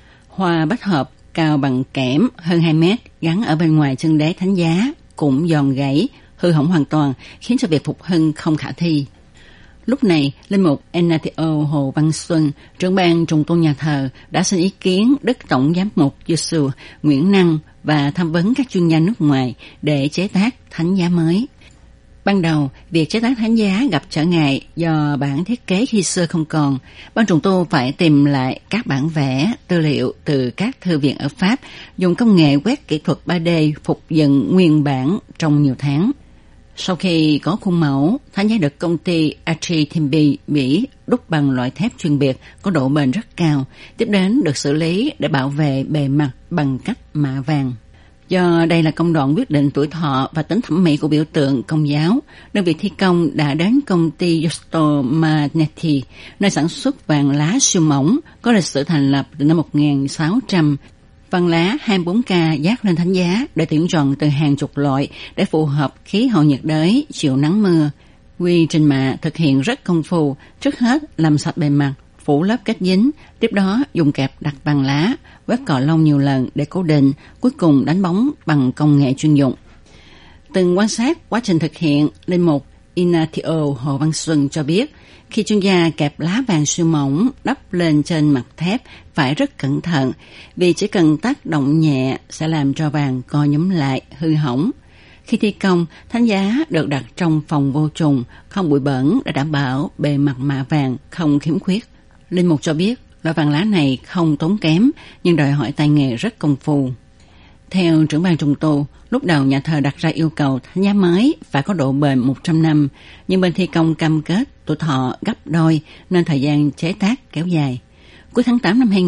Hoa bách hợp cao bằng kẽm hơn 2 mét gắn ở bên ngoài chân đế thánh giá cũng giòn gãy, hư hỏng hoàn toàn, khiến cho việc phục hưng không khả thi. Lúc này, linh mục Ignatio Hồ Văn Xuân, trưởng ban trùng tu nhà thờ, đã xin ý kiến Đức Tổng giám mục Giêsu Nguyễn Năng và tham vấn các chuyên gia nước ngoài để chế tác thánh giá mới. Ban đầu, việc chế tác thánh giá gặp trở ngại do bản thiết kế khi xưa không còn. Ban trùng tu phải tìm lại các bản vẽ, tư liệu từ các thư viện ở Pháp, dùng công nghệ quét kỹ thuật 3D phục dựng nguyên bản trong nhiều tháng. Sau khi có khuôn mẫu, thánh giá được công ty Architimbi Mỹ đúc bằng loại thép chuyên biệt có độ bền rất cao, tiếp đến được xử lý để bảo vệ bề mặt bằng cách mạ vàng. Do đây là công đoạn quyết định tuổi thọ và tính thẩm mỹ của biểu tượng Công giáo, đơn vị thi công đã đến công ty Giusto Magnetti, nơi sản xuất vàng lá siêu mỏng, có lịch sử thành lập từ năm 1600. Vàng lá 24K dát lên thánh giá để tuyển chọn từ hàng chục loại để phù hợp khí hậu nhiệt đới, chịu nắng mưa. Quy trình mạ thực hiện rất công phu, trước hết làm sạch bề mặt, phủ lớp kết dính, tiếp đó dùng kẹp đặt vàng lá, quét cọ lông nhiều lần để cố định, cuối cùng đánh bóng bằng công nghệ chuyên dụng. Từng quan sát quá trình thực hiện, linh mục Ignatio Hồ Văn Xuân cho biết, khi chuyên gia kẹp lá vàng siêu mỏng đắp lên trên mặt thép phải rất cẩn thận, vì chỉ cần tác động nhẹ sẽ làm cho vàng co nhúm lại, hư hỏng. Khi thi công, thánh giá được đặt trong phòng vô trùng, không bụi bẩn để đảm bảo bề mặt mạ vàng không khiếm khuyết. Linh mục cho biết, loại vàng lá này không tốn kém, nhưng đòi hỏi tay nghề rất công phu. Theo trưởng ban trùng tu, lúc đầu nhà thờ đặt ra yêu cầu thánh giá mới phải có độ bền 100 năm, nhưng bên thi công cam kết tuổi thọ gấp đôi nên thời gian chế tác kéo dài. Cuối tháng 8 năm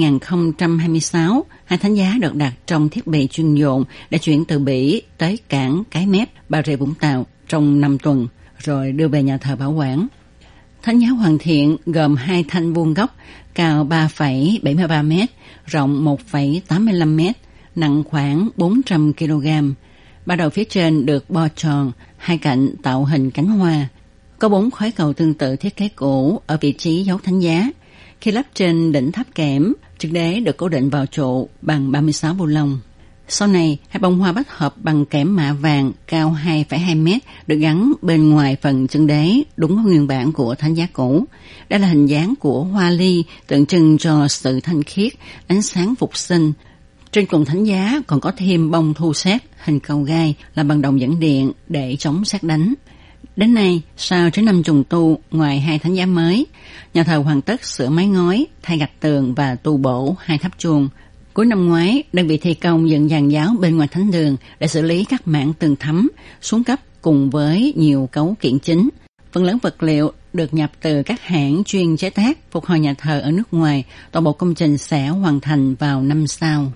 2026, 2 thánh giá được đặt trong thiết bị chuyên dụng để chuyển từ Bỉ tới cảng Cái Mép, Bà Rịa Vũng Tàu trong 5 tuần, rồi đưa về nhà thờ bảo quản. Thánh giá hoàn thiện gồm 2 thanh vuông góc, cao 3,73 m, rộng 1,85 m, nặng khoảng 400 kg. Ba đầu phía trên được bo tròn, hai cạnh tạo hình cánh hoa. Có 4 khói cầu tương tự thiết kế cũ ở vị trí dấu thánh giá. Khi lắp trên đỉnh tháp kẽm, chân đế được cố định vào trụ bằng 36 bu lông. Sau này, 2 bông hoa bách hợp bằng kẽm mạ vàng cao 2,2 m được gắn bên ngoài phần chân đế, đúng với nguyên bản của thánh giá cũ. Đây là hình dáng của hoa ly, tượng trưng cho sự thanh khiết, ánh sáng phục sinh. Trên cùng thánh giá còn có thêm bông thu sét hình cầu gai làm bằng đồng dẫn điện để chống sét đánh. Đến nay, sau 9 năm trùng tu, ngoài 2 thánh giá mới, nhà thờ hoàn tất sửa mái ngói, thay gạch tường và tu bổ 2 tháp chuông. Cuối năm ngoái, đơn vị thi công dựng giàn giáo bên ngoài thánh đường để xử lý các mảng tường thấm, xuống cấp cùng với nhiều cấu kiện chính. Phần lớn vật liệu được nhập từ các hãng chuyên chế tác phục hồi nhà thờ ở nước ngoài. Toàn bộ công trình sẽ hoàn thành vào năm sau.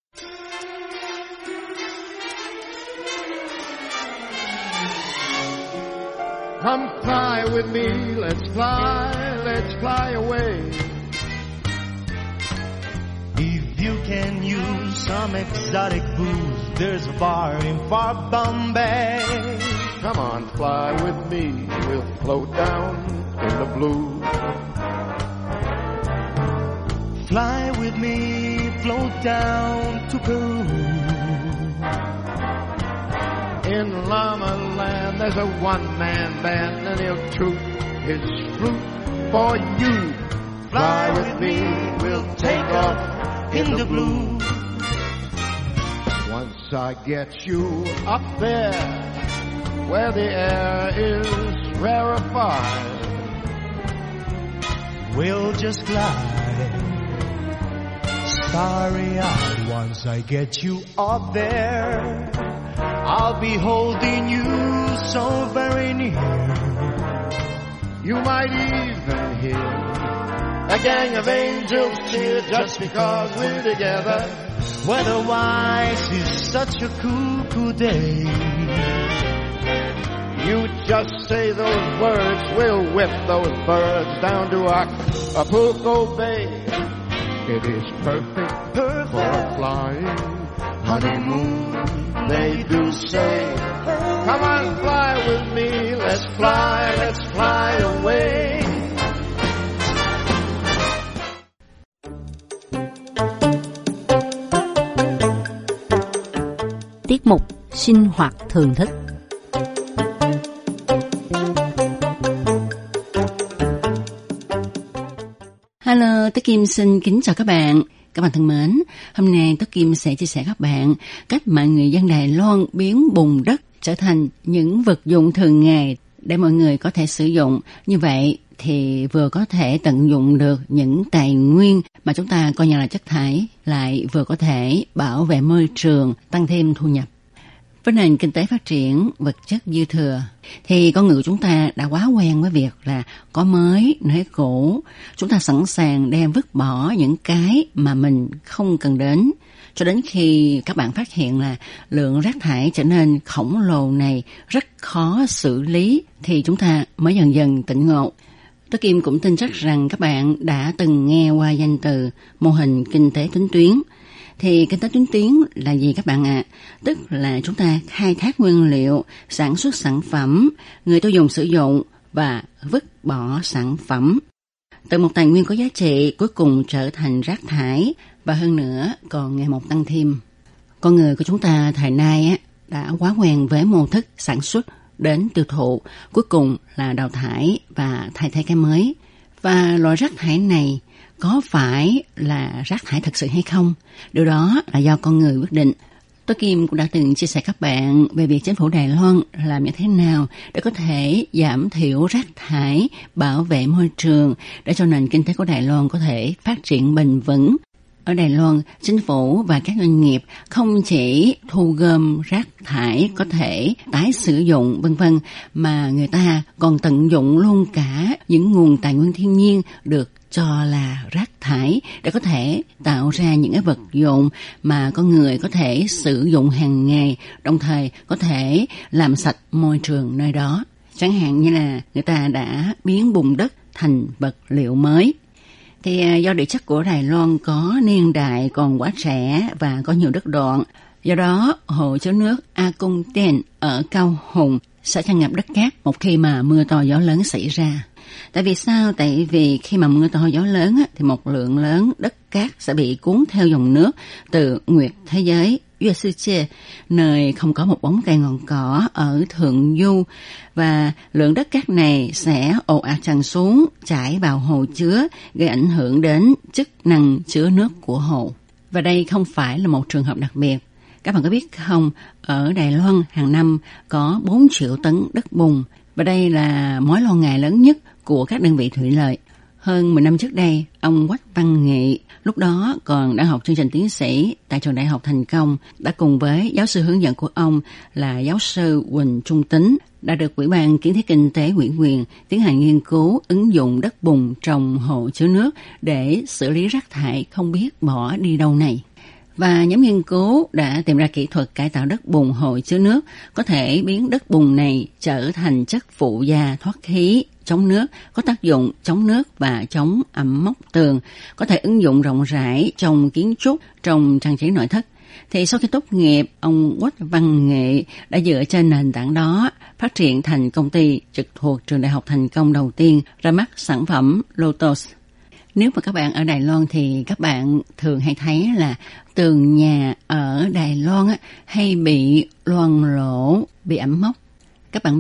Come fly with me, let's fly away. If you can use some exotic booze, there's a bar in far Bombay. Come on, fly with me, we'll float down in the blue. Fly with me, float down to Peru. In Llama Land, there's a wonderful man band and he'll toot his fruit for you. Fly with me, we'll take off in the blue. Once I get you up there where the air is rarefied, we'll just glide starry-eyed. Once I get you up there, I'll be holding you so very near. You might even hear a gang of angels cheer just because we're together. Weather-wise is such a cool day. You just say those words, we'll whip those birds down to Acapulco Bay. It is perfect for a flying honeymoon, they do say. Come on, fly with me, let's fly away. Tiết mục sinh hoạt thường thức. Hello, Tố Kim xin kính chào các bạn. Các bạn thân mến, hôm nay Tố Kim sẽ chia sẻ các bạn cách mà người dân Đài Loan biến bùn đất trở thành những vật dụng thường ngày để mọi người có thể sử dụng. Như vậy thì vừa có thể tận dụng được những tài nguyên mà chúng ta coi như là chất thải, lại vừa có thể bảo vệ môi trường, tăng thêm thu nhập. Với nền kinh tế phát triển, vật chất dư thừa, thì con người của chúng ta đã quá quen với việc là có mới, nới cũ. Chúng ta sẵn sàng đem vứt bỏ những cái mà mình không cần đến, cho đến khi các bạn phát hiện là lượng rác thải trở nên khổng lồ này rất khó xử lý, thì chúng ta mới dần dần tỉnh ngộ. Tố Kim cũng tin chắc rằng các bạn đã từng nghe qua danh từ mô hình kinh tế tính tuyến. Thì kinh tế tính tuyến là gì các bạn ạ? Tức là chúng ta khai thác nguyên liệu, sản xuất sản phẩm, người tiêu dùng sử dụng và vứt bỏ sản phẩm. Từ một tài nguyên có giá trị cuối cùng trở thành rác thải, và hơn nữa còn ngày một tăng thêm. Con người của chúng ta thời nay đã quá quen với mô thức sản xuất đến tiêu thụ, cuối cùng là đào thải và thay thế cái mới. Và loại rác thải này có phải là rác thải thực sự hay không? Điều đó là do con người quyết định. Tố Kim cũng đã từng chia sẻ các bạn về việc chính phủ Đài Loan làm như thế nào để có thể giảm thiểu rác thải, bảo vệ môi trường, để cho nền kinh tế của Đài Loan có thể phát triển bền vững. Ở Đài Loan, chính phủ và các doanh nghiệp không chỉ thu gom rác thải có thể tái sử dụng v.v. mà người ta còn tận dụng luôn cả những nguồn tài nguyên thiên nhiên được cho là rác thải để có thể tạo ra những cái vật dụng mà con người có thể sử dụng hàng ngày, đồng thời có thể làm sạch môi trường nơi đó. Chẳng hạn như là người ta đã biến bùn đất thành vật liệu mới. Thì do địa chất của Đài Loan có niên đại còn quá trẻ và có nhiều đất đoạn, do đó hồ chứa nước A Cung Ten ở Cao Hùng sẽ tràn ngập đất cát một khi mà mưa to gió lớn xảy ra. Tại vì sao? Tại vì khi mà mưa to gió lớn thì một lượng lớn đất cát sẽ bị cuốn theo dòng nước từ nguyệt thế giới Yue Sư Chê, nơi không có một bóng cây ngọn cỏ ở thượng du, và lượng đất cát này sẽ ồ ạt tràn xuống chảy vào hồ chứa, gây ảnh hưởng đến chức năng chứa nước của hồ. Và đây không phải là một trường hợp đặc biệt. Các bạn có biết không, ở Đài Loan hàng năm có 4 triệu tấn đất bùn, và đây là mối lo ngại lớn nhất của các đơn vị thủy lợi. Hơn 10 năm trước đây, ông Quách Văn Nghị, lúc đó còn đang học chương trình tiến sĩ tại trường Đại học Thành Công, đã cùng với giáo sư hướng dẫn của ông là giáo sư Huỳnh Trung Tính, đã được Ủy ban Kiến thiết Kinh tế ủy quyền tiến hành nghiên cứu ứng dụng đất bùn trong hồ chứa nước để xử lý rác thải không biết bỏ đi đâu này. Và nhóm nghiên cứu đã tìm ra kỹ thuật cải tạo đất bùn hồ chứa nước có thể biến đất bùn này trở thành chất phụ gia thoát khí, chống nước, có tác dụng chống nước và chống ẩm mốc tường, có thể ứng dụng rộng rãi trong kiến trúc, trong trang trí nội thất. Thì sau khi tốt nghiệp, ông Quách Văn Nghệ đã dựa trên nền tảng đó phát triển thành công ty trực thuộc trường Đại học Thành Công đầu tiên ra mắt sản phẩm Lotus. Nếu mà các bạn ở Đài Loan thì các bạn thường hay thấy là tường nhà ở Đài Loan hay bị loang lổ, bị ẩm mốc. Các bạn biết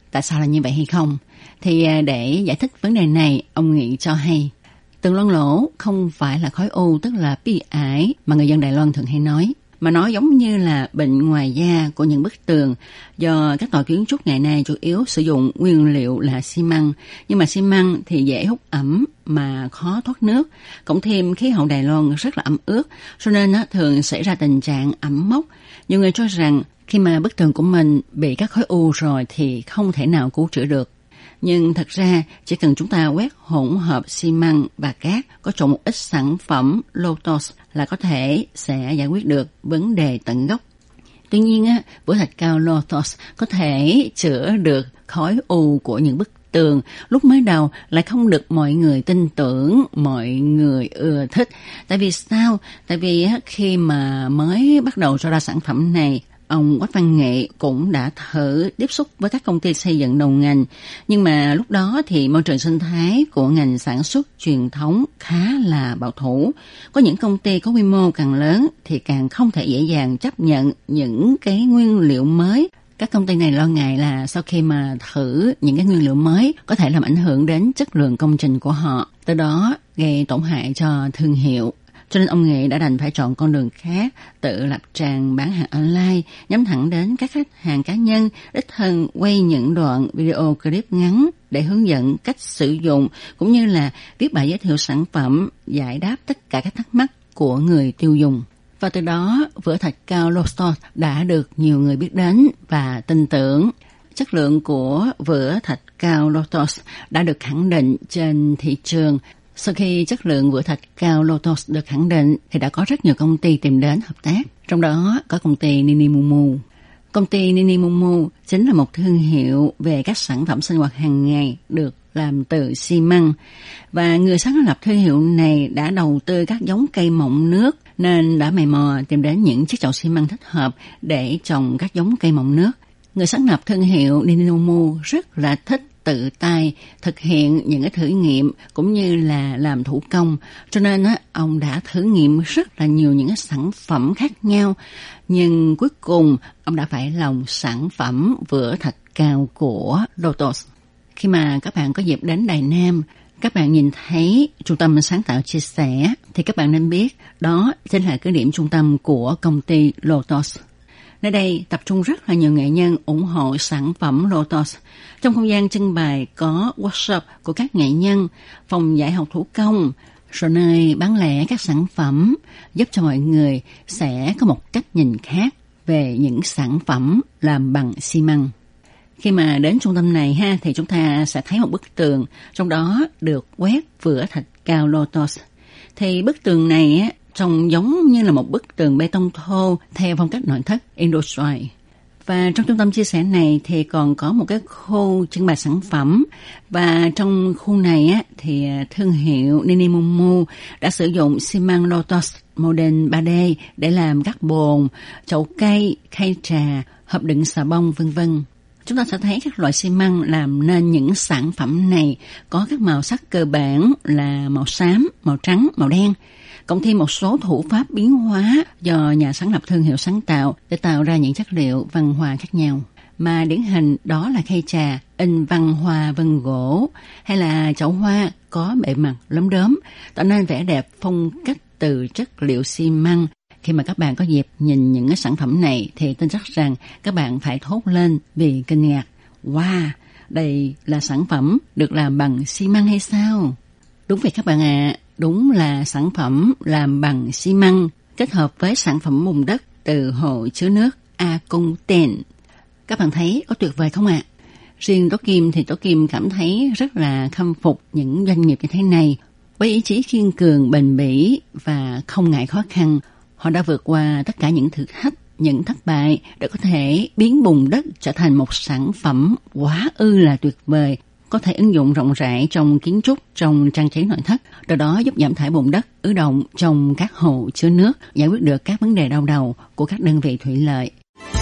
tại sao là như vậy hay không? Thì để giải thích vấn đề này, ông Nghị cho hay tường loang lỗ không phải là khối u, tức là bi ải mà người dân Đài Loan thường hay nói, mà nó giống như là bệnh ngoài da của những bức tường, do các tòa kiến trúc ngày nay chủ yếu sử dụng nguyên liệu là xi măng, nhưng mà xi măng thì dễ hút ẩm mà khó thoát nước, cộng thêm khí hậu Đài Loan rất là ẩm ướt, cho nên thường xảy ra tình trạng ẩm mốc. Nhiều người cho rằng khi mà bức tường của mình bị các khối u rồi thì không thể nào cứu chữa được. Nhưng thật ra chỉ cần chúng ta quét hỗn hợp xi măng và cát có trộn một ít sản phẩm Lotus là có thể sẽ giải quyết được vấn đề tận gốc. Tuy nhiên, vữa thạch cao Lotus có thể chữa được khối u của những bức tường lúc mới đầu lại không được mọi người tin tưởng, mọi người ưa thích. Tại vì sao? Tại vì khi mà mới bắt đầu cho ra sản phẩm này, ông Quách Văn Nghệ cũng đã thử tiếp xúc với các công ty xây dựng đầu ngành. Nhưng mà lúc đó thì môi trường sinh thái của ngành sản xuất truyền thống khá là bảo thủ. Có những công ty có quy mô càng lớn thì càng không thể dễ dàng chấp nhận những cái nguyên liệu mới. Các công ty này lo ngại là sau khi mà thử những cái nguyên liệu mới có thể làm ảnh hưởng đến chất lượng công trình của họ, từ đó gây tổn hại cho thương hiệu. Cho nên ông Nghệ đã đành phải chọn con đường khác, tự lập trang bán hàng online, nhắm thẳng đến các khách hàng cá nhân, đích thân quay những đoạn video clip ngắn để hướng dẫn cách sử dụng, cũng như là viết bài giới thiệu sản phẩm, giải đáp tất cả các thắc mắc của người tiêu dùng. Và từ đó, vữa thạch cao Lotus đã được nhiều người biết đến và tin tưởng. Chất lượng của vữa thạch cao Lotus đã được khẳng định trên thị trường. Sau khi chất lượng vữa thạch cao Lotus được khẳng định thì đã có rất nhiều công ty tìm đến hợp tác. Trong đó có công ty Ninimumu. Công ty Ninimumu chính là một thương hiệu về các sản phẩm sinh hoạt hàng ngày được làm từ xi măng. Và người sáng lập thương hiệu này đã đầu tư các giống cây mọng nước nên đã mày mò tìm đến những chiếc chậu xi măng thích hợp để trồng các giống cây mọng nước. Người sáng lập thương hiệu Ninimumu rất là thích tự tay thực hiện những cái thử nghiệm cũng như là làm thủ công, cho nên ông đã thử nghiệm rất là nhiều những cái sản phẩm khác nhau, nhưng cuối cùng ông đã phải lòng sản phẩm vữa thạch cao của Lotus. Khi mà các bạn có dịp đến Đài Nam, các bạn nhìn thấy trung tâm sáng tạo chia sẻ thì các bạn nên biết đó chính là cái điểm trung tâm của công ty Lotus. Nơi đây tập trung rất là nhiều nghệ nhân ủng hộ sản phẩm Lotus. Trong không gian trưng bày có workshop của các nghệ nhân, phòng dạy học thủ công, rồi nơi bán lẻ các sản phẩm, giúp cho mọi người sẽ có một cách nhìn khác về những sản phẩm làm bằng xi măng. Khi mà đến trung tâm này thì chúng ta sẽ thấy một bức tường, trong đó được quét vữa thạch cao Lotus. Thì bức tường này trông giống như là một bức tường bê tông thô theo phong cách nội thất Indo-Style. Và trong trung tâm chia sẻ này thì còn có một cái khu trưng bày sản phẩm. Và trong khu này thì thương hiệu Ninimumu đã sử dụng xi măng Lotus Modern 3D để làm các bồn, chậu cây, khay trà, hộp đựng xà bông v.v. Chúng ta sẽ thấy các loại xi măng làm nên những sản phẩm này có các màu sắc cơ bản là màu xám, màu trắng, màu đen, cộng thêm một số thủ pháp biến hóa do nhà sáng lập thương hiệu sáng tạo để tạo ra những chất liệu văn hoa khác nhau. Mà điển hình đó là khay trà in văn hoa vân gỗ, hay là chậu hoa có bề mặt lốm đốm, tạo nên vẻ đẹp phong cách từ chất liệu xi măng. Khi mà các bạn có dịp nhìn những cái sản phẩm này thì tin chắc rằng các bạn phải thốt lên vì kinh ngạc. Wow, đây là sản phẩm được làm bằng xi măng hay sao? Đúng vậy các bạn ạ, đúng là sản phẩm làm bằng xi măng kết hợp với sản phẩm bùn đất từ hồ chứa nước A Công Tên. Các bạn thấy có tuyệt vời không ạ? Riêng Tố Kim thì Tố Kim cảm thấy rất là khâm phục những doanh nghiệp như thế này. Với ý chí kiên cường, bền bỉ và không ngại khó khăn, họ đã vượt qua tất cả những thử thách, những thất bại để có thể biến bùn đất trở thành một sản phẩm quá ư là tuyệt vời, có thể ứng dụng rộng rãi trong kiến trúc, trong trang trí nội thất, từ đó giúp giảm thải bùn đất ứ động trong các hồ chứa nước, giải quyết được các vấn đề đau đầu của các đơn vị thủy lợi.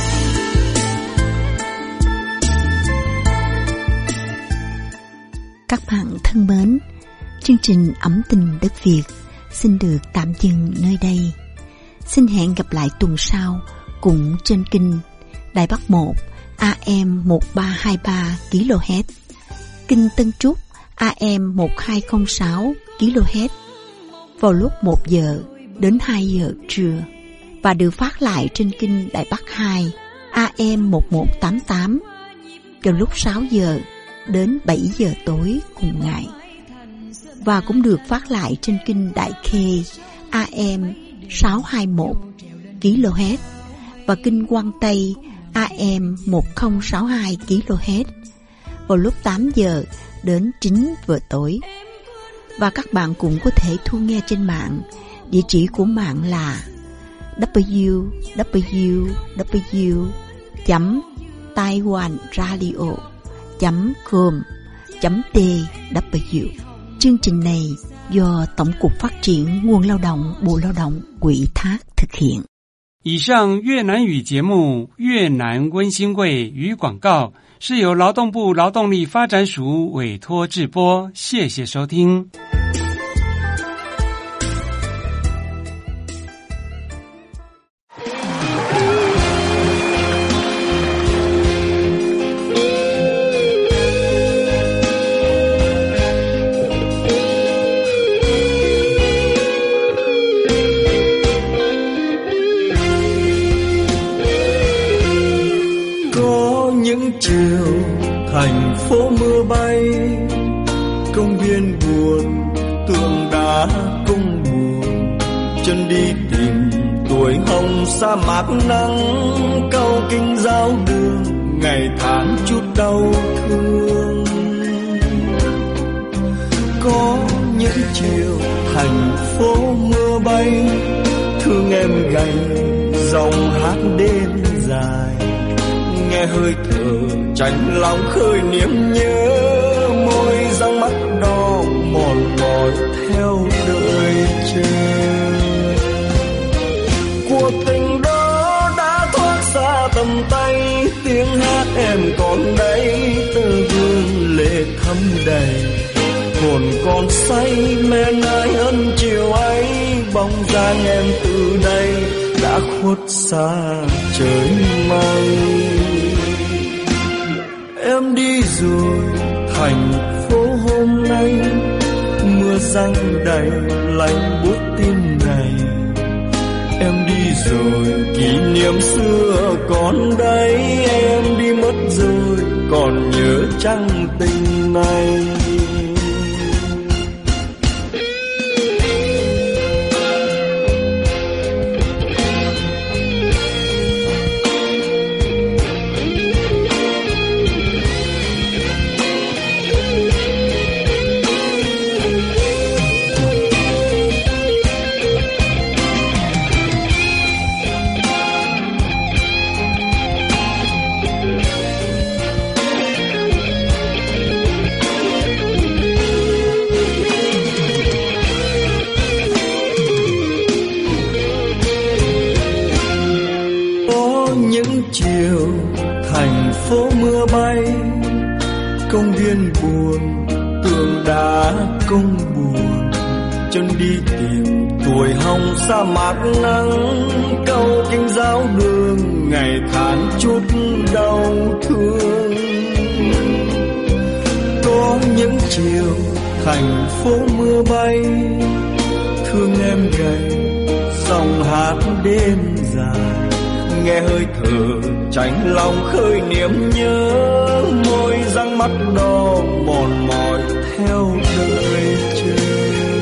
Các bạn thân mến, chương trình Ẩm Tình Đất Việt xin được tạm dừng nơi đây. Xin hẹn gặp lại tuần sau cũng trên kênh Đài Bắc 1 AM 1323 kHz, Kinh Tân Trúc AM 1206 kHz vào lúc 1 giờ đến 2 giờ trưa và được phát lại trên kênh Đài Bắc 2 AM 1188 vào lúc 6 giờ đến 7 giờ tối cùng ngày, và cũng được phát lại trên kênh Đại Khê AM 621 kHz và kênh Quang Tây AM 1062 kHz vào lúc 8 giờ đến 9 giờ tối. Và các bạn cũng có thể thu nghe trên mạng. Địa chỉ của mạng là www.taiwanradio.com.tw. Chương trình này do Tổng cục Phát triển Nguồn Lao động Bộ Lao động ủy thác thực hiện. 以上越南语节目越南温馨卫与广告是由劳动部劳动力发展署委托制播，谢谢收听。 Thành phố mưa bay, công viên buồn, tượng đá cũng buồn. Chân đi tìm tuổi hồng sa mạc nắng, câu kinh giáo đường, ngày tháng chút đau thương. Có những chiều thành phố mưa bay, thương em gầy, dòng hát đêm dài. Nghe hơi thở chạnh lòng khơi niềm nhớ, môi răng mắt đỏ mòn mỏi theo đợi chờ. Cuộc tình đó đã thoát xa tầm tay, tiếng hát em còn đây, tơ vương lệ thấm đầy. Hồn còn say men ai ân chiều ấy, bóng dáng em từ đây đã khuất xa trời mây. Em đi rồi thành phố hôm nay, mưa giăng đầy lạnh buốt tim này. Em đi rồi kỷ niệm xưa còn đây, em đi mất rồi còn nhớ chăng tình này. Công viên buồn, tượng đá cũng buồn. Chân đi tìm tuổi hồng sa mạc nắng, câu kinh giáo đường, ngày tháng chút đau thương. Có những chiều thành phố mưa bay, thương em gầy, dòng hát đêm dài. Nghe hơi thở chạnh lòng khơi niềm nhớ, môi răng mắt đỏ mòn mỏi theo đợi chờ.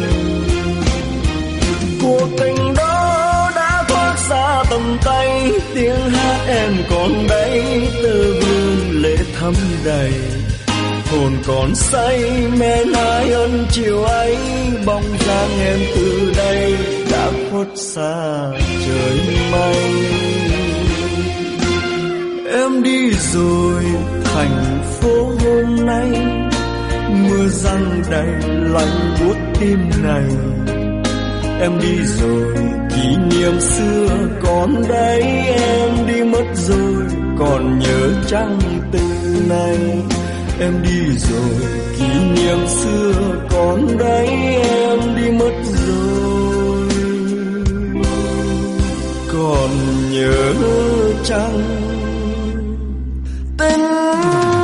Cuộc tình đó đã thoát xa tầm tay, tiếng hát em còn đây, tơ vương lệ thấm đầy. Hồn còn say men ai ân chiều ấy, bóng dáng em từ đây đã khuất xa trời mây. Em đi rồi thành phố hôm nay, mưa giăng đầy lạnh buốt tim này. Em đi rồi kỷ niệm xưa còn đây, em đi mất rồi còn nhớ chăng tình này. Em đi rồi kỷ niệm xưa còn đây, em đi mất rồi còn nhớ chăng tình